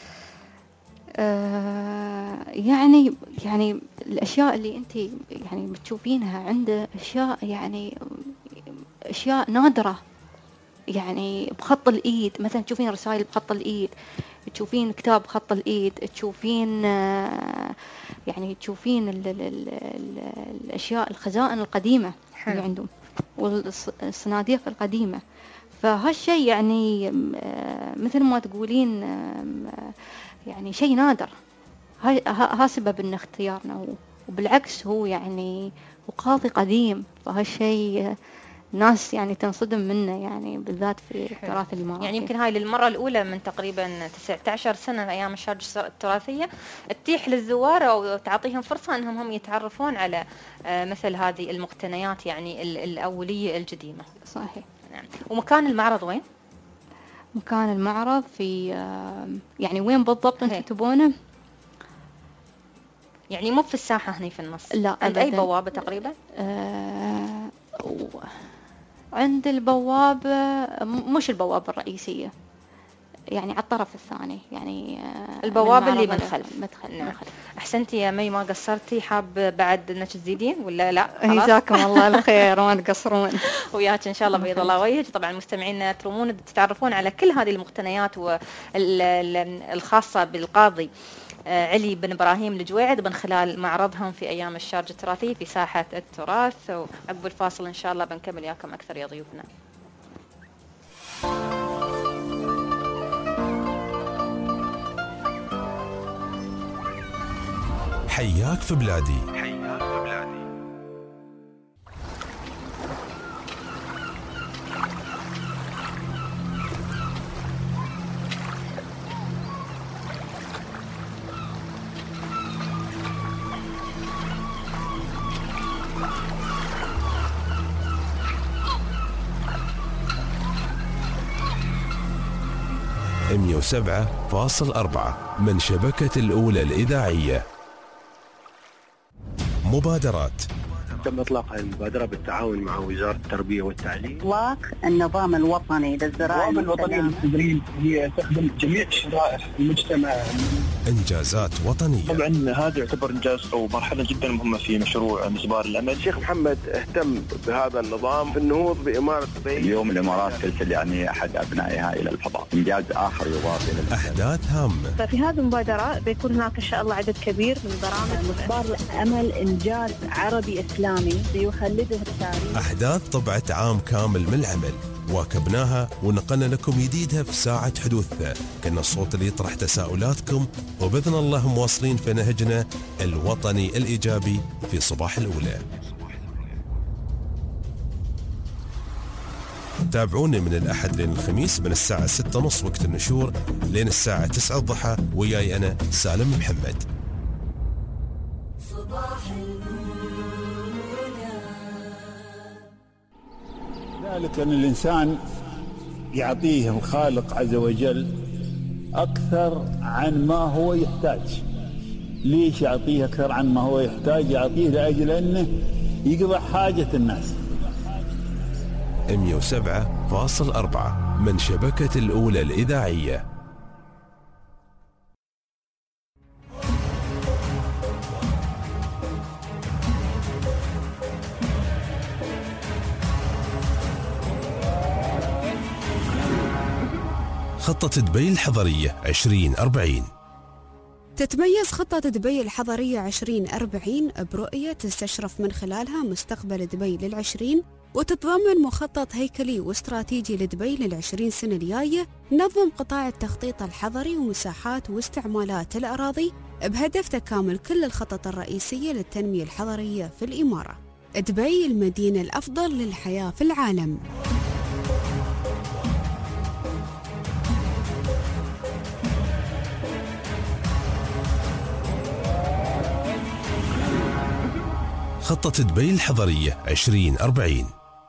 آه يعني يعني الاشياء اللي انت يعني بتشوفينها عنده اشياء يعني اشياء نادرة يعني بخط الايد مثلا تشوفين رسائل بخط الايد تشوفين كتاب بخط الايد تشوفين آه يعني تشوفين ال ال ال ال الاشياء الخزائن القديمة اللي عندهم والصناديق القديمة. فهالشيء يعني مثل ما تقولين يعني شيء نادر. ها سبب ان اختيارنا وبالعكس هو يعني وقاضي قديم فهالشيء ناس يعني تنصدم منه يعني بالذات في التراث الإماراتي. يعني يمكن هاي للمرة الأولى من تقريبا تسعة عشر سنة أيام الشارقة التراثية تتيح للزوار أو تعطيهم فرصة أنهم هم يتعرفون على مثل هذه المقتنيات يعني الأولية القديمة. صحيح. نعم. ومكان المعرض وين؟ مكان المعرض في يعني وين بالضبط انتم تبونه؟ يعني مو في الساحة هني في النص. لا عند أي بوابة تقريبا؟ آه عند البوابة مش البوابة الرئيسية يعني على الطرف الثاني يعني البوابة اللي من خلف. مدخل. نعم. أحسنتي يا مي ما قصرتي. حاب بعد انك تزيدين ولا لا؟ جزاكم الله الخير ما تقصرون. وياك ان شاء الله بيض الله وجهك. طبعا المستمعين ترومون تتعرفون على كل هذه المقتنيات والخاصة بالقاضي علي بن إبراهيم الجويعد من خلال معرضهم في أيام الشارقة التراثية في ساحة التراث. وعقب الفاصل إن شاء الله بنكمل ياكم أكثر يا ضيوفنا. حياك في بلادي. حياك في بلادي. مئة وسبعة فاصلة أربعة من شبكة الأولى الإذاعية. مبادرات تم إطلاق هذه المبادرة بالتعاون مع وزارة التربية والتعليم. إطلاق النظام الوطني للزراعة النظام الوطني للتدريب هي تخدم جميع شرائح المجتمع. إنجازات وطنية. طبعا هذا يعتبر إنجاز أو مرحلة جدا مهمة في مشروع مسبار الأمل. الشيخ محمد اهتم بهذا النظام في النهوض بإمارة دبي. اليوم الإمارات ترسل يعني أحد أبنائها إلى الفضاء، إنجاز آخر يضاف إلى أحداث هامة. ففي هذه المبادرة بيكون هناك إن شاء الله عدد كبير من برامج مسبار الأمل، إنجاز عربي إسلامي سيخلده التاريخ. أحداث طبعت عام كامل من العمل واكبناها ونقلنا لكم جديدها في ساعة حدوثها، كنا الصوت اللي يطرح تساؤلاتكم، وبإذن الله مواصلين في نهجنا الوطني الإيجابي في صباح الأولى. تابعوني من الأحد لين الخميس من الساعة ستة ونص وقت النشور لين الساعة تسعة الضحى، وياي أنا سالم محمد. ذلك أن الإنسان يعطيه الخالق عز وجل أكثر عن ما هو يحتاج. ليش يعطيه أكثر عن ما هو يحتاج؟ يعطيه لأجل أنه يقضي حاجة الناس. مئة وسبعة فاصل أربعة من شبكة الأولى الإذاعية. خطة دبي الحضرية عشرين أربعين. تتميز خطة دبي الحضرية عشرين أربعين برؤية تستشرف من خلالها مستقبل دبي للعشرين، وتتضمن مخطط هيكلي واستراتيجي لدبي للعشرين سنة الجاية، نظم قطاع التخطيط الحضري ومساحات واستعمالات الأراضي بهدف تكامل كل الخطط الرئيسية للتنمية الحضرية في الإمارة. دبي المدينة الأفضل للحياة في العالم. خطة دبي الحضرية عشرين أربعين.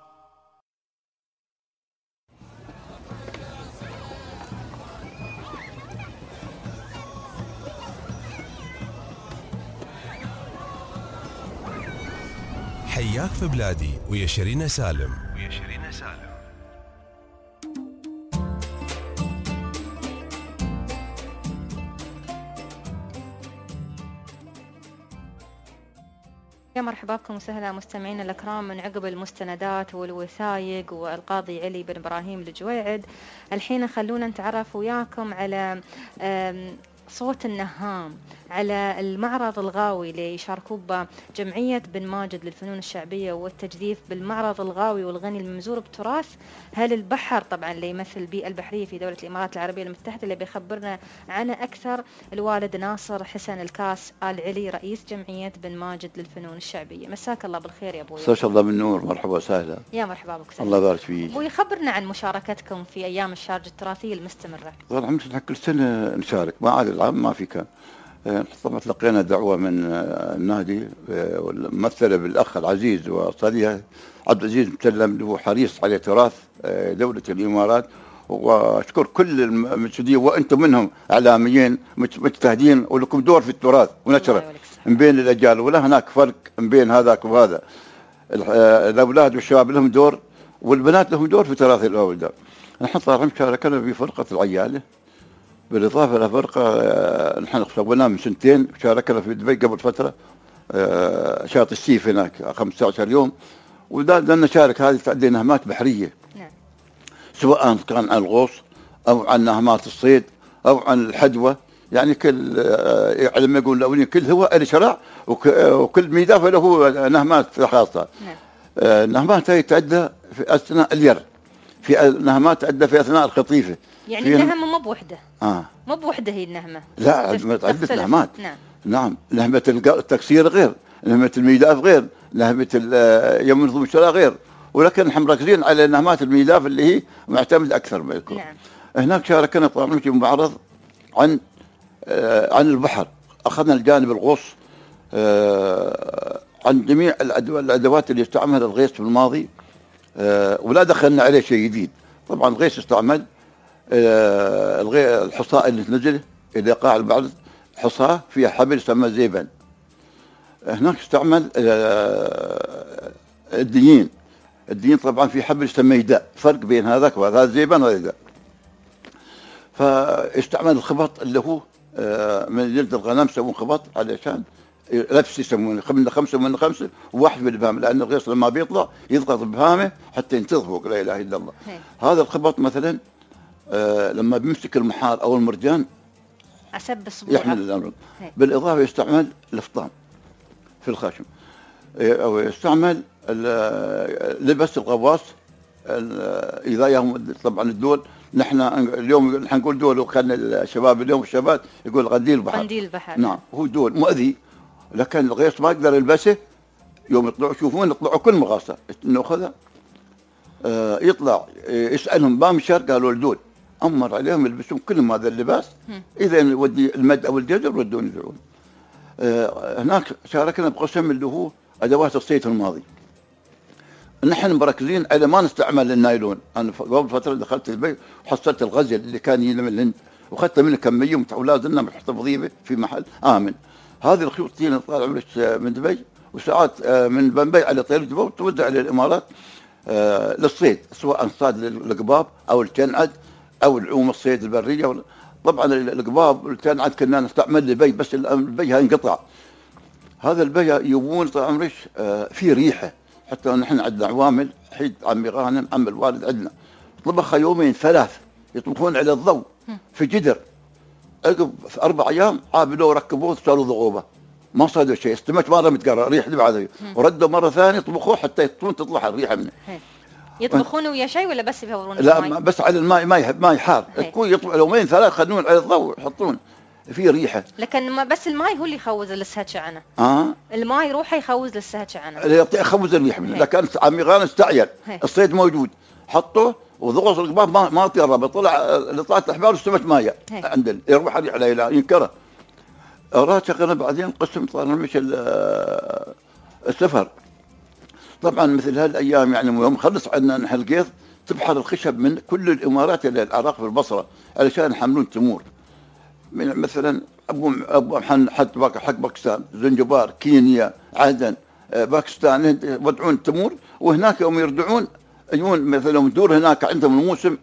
حياك في بلادي ويا شيرين سالم. ويا شيرين سالم. يا مرحبا بكم وسهلا مستمعينا الأكرام من عقب المستندات والوثائق والقاضي علي بن إبراهيم الجويعد. الحين خلونا نتعرف وياكم على صوت النهام، على المعرض الغاوي اللي يشاركوا به جمعية بن ماجد للفنون الشعبية والتجديف بالمعرض الغاوي والغني الممزور بتراث هل البحر، طبعا اللي يمثل البيئة البحرية في دولة الإمارات العربية المتحدة، اللي بيخبرنا عنه أكثر الوالد ناصر حسن الكاس آل علي رئيس جمعية بن ماجد للفنون الشعبية. مساك الله بالخير يا أبوي. مساك الله بالنور، مرحبا وسهلا. يا مرحبا بك. الله يبارك فيك. أبوي خبرنا عن مشاركتكم في أيام الشارجة التراثية المستمرة. طبعا الحمد كل سنة نشارك، ما عاد العام ما في كان. طبعا تلقينا دعوة من النادي ممثلة بالأخ العزيز وصديقه عبد العزيز مسلم اللي هو حريص على تراث دولة الإمارات، وأشكر كل المسؤولين وأنتم منهم إعلاميين مجتهدين ولكم دور في التراث ونشره من بين الأجيال، ولا هناك فرق من بين هذاك وهذا. الأولاد والشباب لهم دور والبنات لهم دور في تراث الأولاد. نحن طبعا شاركنا في فرقة العيالة، بالإضافة إلى فرقة نحن سويناها من سنتين، شاركنا في دبي قبل فترة شاطئ السيف هناك خمسة عشر يوم، ودنا نشارك هذه تأدي نهمات بحرية. نعم. سواء كان عن الغوص أو عن نهمات الصيد أو عن الحدوة، يعني كل لما يقول الأولين كل هو له شرع وكل ميدافة له نهمات خاصة. نعم. نهمات هي تأدى في أثناء الير، في نهمات تأدى في أثناء الخطيفة. يعني النهمة مو بوحدة. آه. مو بوحدة هي النهمة. لا عدة نهمات. نعم. نعم، نهمة التكسير غير، نهمة الميداف غير، نهمة يوم نظم الشراء غير، ولكن نحن مركزين على نهمات الميداف اللي هي معتمد أكثر ما يكون. نعم. هناك شاركنا طبعا في معرض عن آه عن البحر، أخذنا الجانب الغوص آه عن جميع الأدوات اللي استعملها الغيث في الماضي، آه ولا دخلنا عليه شيء جديد. طبعا الغيث استعمل آه الحصاء اللي تنزل إلى قاع البعض، حصاة فيها حبل يسمى زيبان. هناك استعمل الديين. الديين طبعا في حبل يسمى داء، فرق بين هذاك وهذا، هذا زيبان وهذا داء. فاستعمل الخبط اللي هو من جلد الغنم، يسوون خبط علشان لبس، يسمونه من خمسه ومن خمسه وواحد بالابهام، لان الغيص لما بيطلع يضغط بهامه حتى ينتظر فوق لا اله الا الله. هي. هذا الخبط مثلا لما بيمسك المحار او المرجان عسب بصبوعه يحمل الامر. بالاضافه يستعمل الفطام في الخشم، او يستعمل لبس الغواص اذا يهم طبعا الدول. نحن اليوم نحن نقول دول، وكان الشباب اليوم الشباب يقول قنديل البحر. قنديل البحر نعم، هو دول مؤذي، لكن الغيص ما يقدر يلبسه. يوم يطلعوا يشوفون يطلعوا كل مغاصه ناخذها، آه يطلع يسالهم بامشر، قالوا الدول امر عليهم يلبسون كلهم هذا اللباس، اذا يودي المد او الجزر يردون يدعون. آه هناك شاركنا بقسم اللي هو ادوات الصيد الماضي. نحن مركزين على ما نستعمل النايلون. انا قبل فتره دخلت البيت وحصلت الغزل اللي كان يجي من الهند، واخذت منه كميه ولازلنا محتفظين في محل امن. هذه الخيوط اللي طالعه من دبي، وساعات من بمبي على طريق دبي وتوزع على الامارات للصيد، سواء صاد القباب او الكنعد او العوم الصيد البريه. طبعا القباب والكنعد كنا نستعمل لبي، بس البي انقطع. هذا البي يبون طال عمرك في ريحه، حتى نحن عندنا عوامل، حيد عمي غانم عم الوالد عندنا طبخها يومين ثلاث يطبخون على الضوء في جدر. عقب في اربع ايام عابلوه وركبوه صاروا ضغوبه، ما صادوا شيء. استمت مره متقرر ريح بعد، وردوا مره ثانيه طبخوه حتى يطلعون تطلع الريحه منه. يطبخونه ويا شيء ولا بس يفورون؟ لا الماء؟ بس على الماء، ما يحب ما يحار، تكون يطلع يومين ثلاث يخلون على الضوء يحطون في ريحه. لكن ما بس الماء هو اللي يخوز للسهج عنه. اه الماء يروح يخوز للسهج عنه، يخوز الريح منه. لكن عمي غانم استعجل، الصيد موجود، حطوه وضغط القباب ما ما تقرب، طلع اللي طلعت الاحبال واستمت مايه عندنا يروح الريح على ينكره. راشقنا بعدين قسم صار مش السفر. طبعا مثل هالايام يعني يوم خلص عندنا نحن القيض تبحر الخشب من كل الامارات الى العراق في البصره علشان يحملون تمور. من مثلا ابو ابو حد حق باكستان، زنجبار، كينيا، عدن، باكستان، يودعون تمور، وهناك يوم يردعون يجون مثلا ندور هناك عندهم الموسم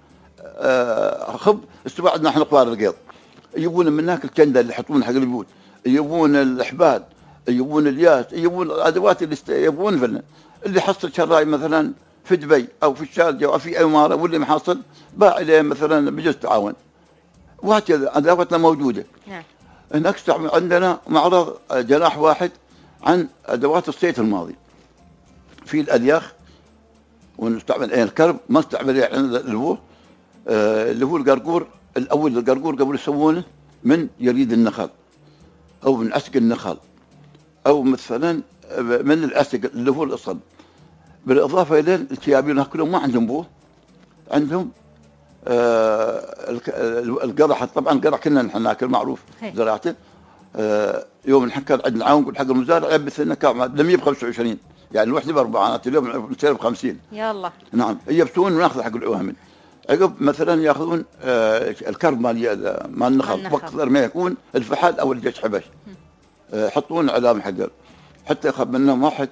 خب استبعدنا احنا كبار القيض، يجيبون من هناك الكنده اللي يحطون حق البيوت، يجيبون الاحبال، يجيبون الياس، يجيبون الادوات اللي يبون فلنا. اللي حصل شراي مثلا في دبي او في الشارجه او في اماره، واللي محصل باع اليه مثلا بجوز تعاون، وهكذا ادواتنا موجوده. نعم. هناك عندنا معرض جناح واحد عن ادوات الصيد الماضي، في الالياخ، ونستعمل ايه الكرب، ما نستعمل يعني اللي هو آه اللي هو القرقور الاول. القرقور قبل يسوونه من يريد النخل او من عسق النخل، او مثلا من العسق اللي هو الاصل. بالاضافه الى الكيابين كلهم ما عندهم بوه، عندهم آه القرح. طبعا القرح كنا نحن ناكل معروف زراعته. آه يوم نحن كان عندنا عون نقول حق المزارع يبث لنا كام لم يب خمسة وعشرين، يعني الوحده باربعانات، اليوم نشتري ب خمسين. يلا نعم يبثون وناخذ حق العوامل. عقب مثلا ياخذون آه الكرب مال مال النخل، وقت ما يكون الفحل او الجيش حبش يحطون آه علامه حجر، حتى يخاف منهم واحد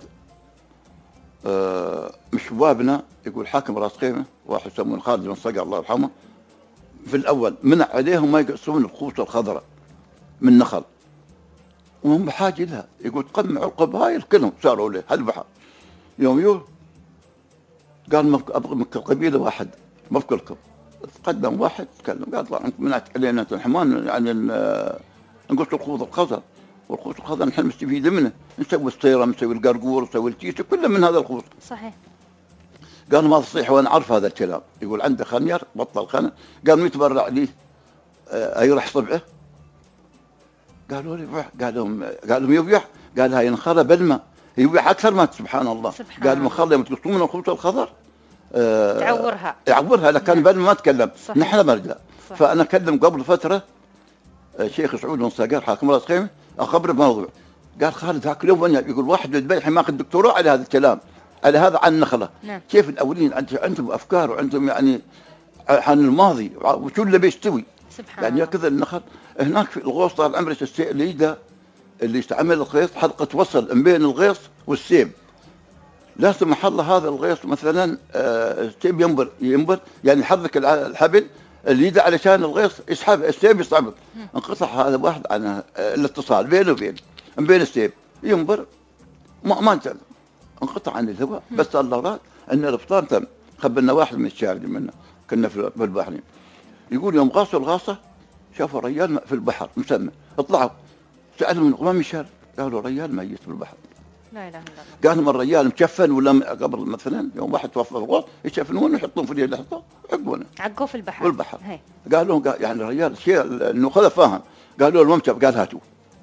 آه مش شبابنا يقول حاكم راس خيمه، واحد يسمونه خالد بن صقر الله يرحمه، في الاول منع عليهم ما يقصون الخوصه الخضراء من نخل، وهم بحاجه لها. يقول تقمعوا القبائل كلهم صاروا له هالبحر. يوم يو قال ابغى قبيله واحد ما بكلكم. تقدم واحد تكلم قال طلع انتم منعت علينا انتم حمان يعني نقص الخوص الخضراء، والخوص الخضراء نحن مستفيدين منه، نسوي الصيره، نسوي القرقور، نسوي التيشه، كله من هذا الخوص. صحيح. قال ما تصيح وانا عارف هذا الكلام. يقول عنده خنير بطل خنر، قال يتبرع لي آه يرح صبعه. قالوا لي يبيح، قال لهم قال لهم يبيح، قال هاي نخله بالماء يبيح اكثر ما سبحان الله. سبحان قال مخله يوم تقصون من الخبز الخضر آه تعورها يعورها، لكن بالماء ما تكلم. نحن مرجع. فانا اكلم قبل فتره شيخ سعود بن صقر حاكم راس خيمه، اخبره بموضوع. قال خالد ذاك اليوم يقول واحد دبي ماخذ دكتوراه على هذا الكلام، على هذا عن النخله. نعم. كيف الاولين عندهم افكار وعندهم يعني عن الماضي وشو اللي بيستوي. سبحان يعني كذا النخل هناك في الغوص طال عمرك السيليده اللي يستعمل الغيط حلقة وصل بين الغيط والسيب، لا سمح الله هذا الغيط مثلا آه السيب ينبر ينبر يعني يحرك الحبل اللي يدعى علشان الغيط يسحب السيب يصعب، انقطع هذا واحد عن آه الاتصال بينه وبين بين السيب ينبر ما ما انتهى، انقطع عن الهواء. بس الله راد ان الابطال تم. خبرنا واحد من الشارع منا كنا في البحرين يقول يوم غاصوا الغاصه شافوا رجال في البحر مسمى، اطلعوا سالوا من قمام الشارع قالوا رجال ميت في البحر. لا اله الا الله. قال لهم الرجال مكفن ولا قبل مثلا يوم واحد توفى في الغوص يشفنونه ويحطون في اليد يحطوه عقبونه عقوه في البحر. في البحر. قال لهم قال يعني الرجال شيء انه خذ فاهم، قالوا له الممتع قال هاتوه.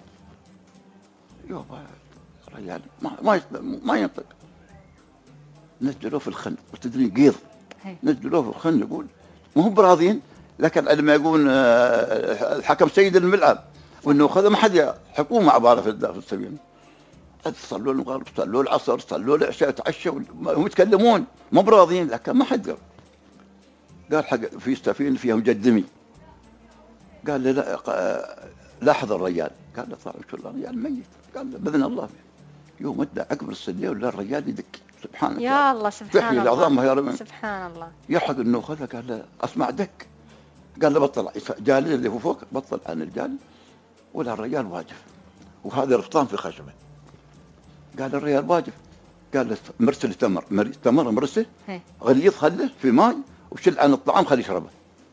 يابا الرجال ما ما ما ينطق. نزلوه في الخن وتدري قيض نزلوه في الخن يقول ما هم براضين، لكن لما يقول الحكم سيد الملعب وانه خذ ما حد حكومه عباره في السفينه. صلوا المغرب صلوا العصر صلوا العشاء تعشوا هم يتكلمون مو براضين، لكن ما حد قال. قال حق في سفينه فيها مجدمي قال له لا لاحظ الرجال، قال له طبعا شو الرجال ميت، قال له باذن الله يوم ادى عقب الصليه ولا الرجال يدك سبحانك يا الله سبحان الله العظام يا رب سبحان الله يلحق انه خذها. قال له اسمع دك، قال له بطل جالي اللي هو فوق بطل عن الجالي ولا الرجال واقف وهذا الفطام في خشبه. قال الرجال واقف، قال له مرسل تمر تمر مرسل غليظ خله في ماء وشل عن الطعام خليه يشربه.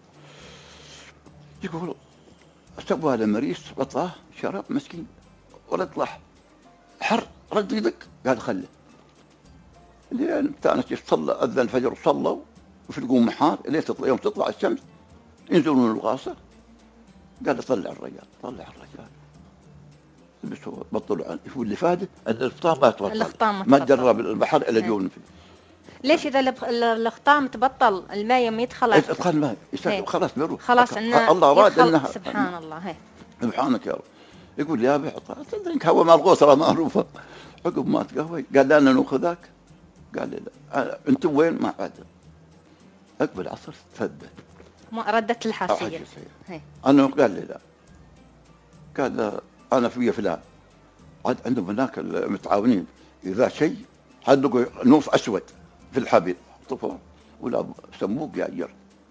يقول سوى له مريس بطاه شرب مسكين ولا طلع حر رد يدك، قال خله لين كانت يصلى اذن الفجر وصلوا وفي القوم محار لين تطلع يوم تطلع الشمس ينزلون الغاصه. قال له طلع الرجال طلع الرجال لبسوا بطلوا عنه واللي فاده ان الفطام ما تبطل ما تجرب البحر الا جون فيه. ليش اذا الخطام تبطل الماء يوم يدخل يدخل الماء خلاص بيروح خلاص انه الله راد انه سبحان الله. هي سبحانك يا رب. يقول يا بعطى تدري هو مال الغوصه معروفه. عقب ما تقهوي قال لنا ناخذك، قال لي لا انتم وين ما عاد. عقب العصر تثبت ما ردت الحاسيه. انا قال لي لا، قال له انا في فلان عاد عندهم هناك المتعاونين اذا شيء حدقوا نوف اسود في الحبل طفوا ولا سموه قاير.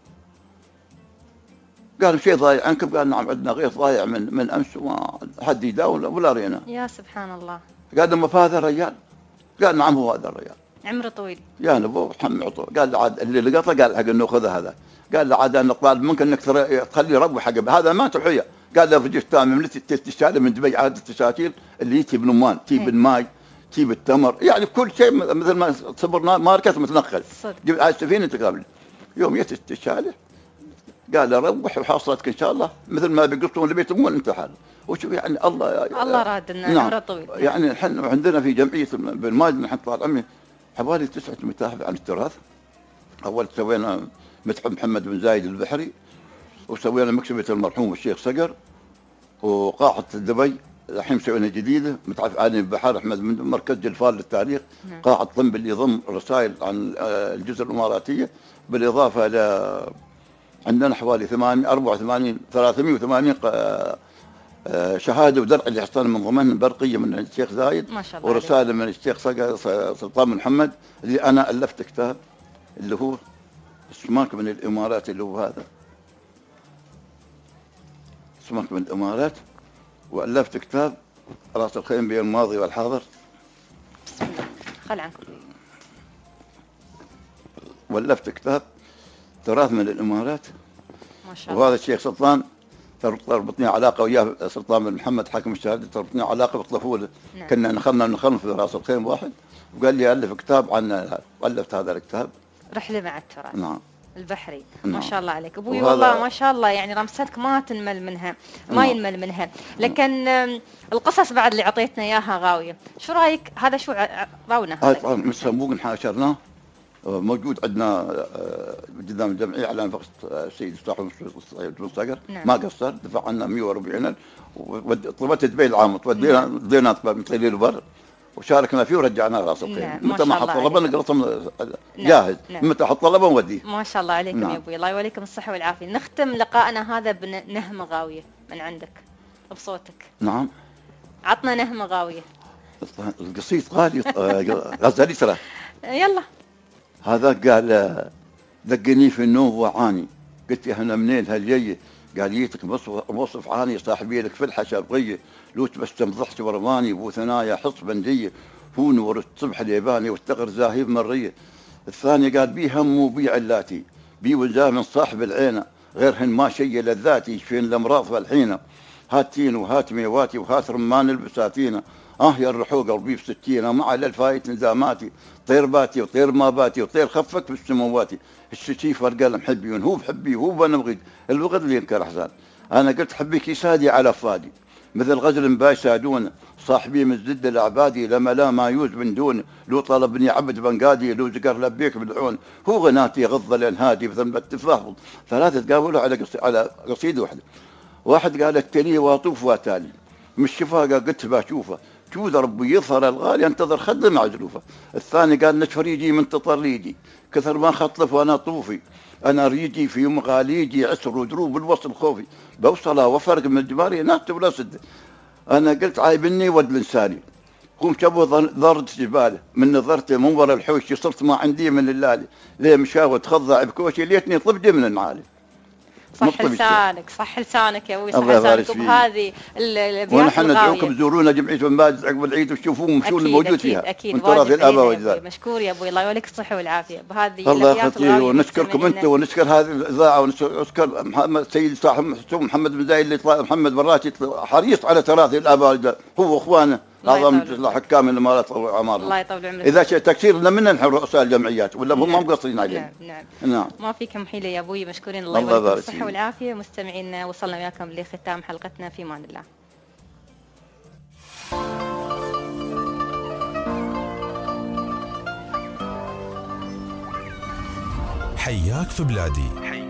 قالوا شيء ضايع عنكم؟ قال نعم عندنا غيث ضايع من من امس وما حد يداول ولا رينا. يا سبحان الله. قال لما هذا الرجال؟ قال نعم هو هذا الرجال عمره طويل. يا نبو حم عطوه. قال عاد اللي لقطه قال حق انه خذ هذا. قال له عاد انا طالب منك انك تخلي ربو حق هذا ما تحيه. قال له رجل ثاني من تشتري من دبي عاد التشاتير اللي تجيب النمان تجيب الماي تجيب التمر يعني كل شيء مثل ما صبرنا ماركت متنقل. جبت على السفينه تقابل يوم جت التشالي قال له روح وحاصلتك ان شاء الله مثل ما بيقصون اللي بيتمون انت حال. وشوف يعني الله الله راد ان عمره طويل. يعني احنا عندنا في جمعيه بالماجد نحن طال عمي حوالي تسعه متاحف عن التراث. اول سوينا متحف محمد بن زايد البحري، وسوينا مكتبه المرحوم الشيخ صقر، وقاعه دبي الحين مسوينا جديده متحف عالمي البحر احمد بن مركز جلفال للتاريخ. قاعه طنب اللي يضم رسائل عن الجزر الاماراتيه، بالاضافه الى عندنا حوالي ثمانية أربعة وثمانين ثلاثمئة وثمانين شهاده ودرع اللي حصلنا من ضمنهم برقيه من الشيخ زايد ما شاء الله ورساله من الشيخ سلطان بن محمد اللي انا الفت كتاب اللي هو سماك من الامارات اللي هو هذا سماك من الامارات، والفت كتاب راس الخيم بين الماضي والحاضر. بسم الله خل عنكم. والفت كتاب تراث من الامارات ما شاء الله. وهذا الشيخ سلطان تربطني علاقه وياه سلطان بن محمد حاكم الشهاده تربطني علاقه بطفوله. نعم. كنا نخلنا نخلنا في راس الخيم واحد وقال لي الف كتاب عن والفت هذا الكتاب رحله مع التراث. نعم. البحري. نعم. ما شاء الله عليك ابوي والله ما شاء الله يعني رمستك ما تنمل منها ما نعم. ينمل منها. لكن القصص بعد اللي عطيتنا اياها غاويه. شو رايك هذا شو راونا هذا؟ طبعا مسموق حاشرناه موجود عندنا قدام الجمعيه على نفقه السيد صاحب المستقر. نعم. ما قصر دفع عنا مئة وأربعين وطلبت دبي العام ودينا ضينا مثل البر وشاركنا فيه ورجعناه راس الخيم. نعم. متى ما حط طلبنا قرصم جاهز. نعم. متى حط طلبه نوديه. ما شاء الله عليكم. نعم. يا ابوي الله يوليكم الصحه والعافيه. نختم لقاءنا هذا بنهمه غاويه من عندك بصوتك. نعم. عطنا نهمة غاوية. القصيد غالي غزالي ترى. يلا. هذا قال دقني في النوم وعاني، قلت يا هنا منين هالجية؟ قال جيتك موصف عاني صاحبي لك في الحشابغية، لو تبسم ضحت ورماني بو ثنايا حص بندية، هو نور الصبح الياباني والثغر زاهيب مرية. الثاني قال بي هم وبي علاتي، بي وزاه من صاحب العينة، غيرهن ما شي لذاتي يشفين الامراض فالحينة، هاتين وهات ميواتي وهات رمان البساتينة، اه يا الرحوق قلبي بستينة مع الفايت نزاماتي، طير باتي وطير ما باتي وطير خفك في السمواتي، الشتيف والقلم محبي هو بحبي هو انا بغيت الوغد اللي ينكر احزان. انا قلت حبك يسادي على فادي مثل غزل مباي سادون، صاحبي من زد العبادي لما لا ما يوز من دون، لو طلبني عبد بنقادي لو ذكر لبيك بالعون، هو غناتي غض الانهادي مثل التفاح. ثلاثه تقابلوا على على قصيده واحده. واحد قال التلي واطوف واتالي مش شفاقه قلت بشوفه، جود ربي يظهر الغالي انتظر خد معزلوفه. الثاني قال نشفر يجي من تطريدي كثر ما خطلف وانا طوفي، انا ريجي في يوم غاليجي عسر ودروب الوصل خوفي، بوصله وفرق من الجماري نات ولا سد. انا قلت عايبني ود لساني قوم شبه ضرت جباله، من نظرته من ورا الحوش صرت ما عندي من اللالي، ليه مشاوي تخضع بكوشي ليتني طبدي من المعالي. صح لسانك صح لسانك يا ابوي صح لسانك. وبهذه الابيات ونحن ندعوكم تزورونا جمعيه الماجد عقب العيد وتشوفون شو الموجود فيها اكيد من تراث الاباء والاجداد. مشكور يا ابوي الله يولك الصحه والعافيه بهذه الله يخليك. ونشكركم انت ونشكر هذه الاذاعه ونشكر محمد سيد صاحب محمد بن زايد اللي محمد براتي حريص على تراث الاباء والاجداد هو واخوانه اعظم حكام الامارات وعمارهم. الله يطول عمرك. اذا شيء تكثير لنا نحن رؤساء الجمعيات ولا هم نعم. مقصرين علينا. نعم نعم نعم ما فيكم حيله يا ابوي. مشكورين الله يبارك فيك الصحه والعافيه. مستمعينا وصلنا وياكم لختام حلقتنا في امان الله. حياك في بلادي.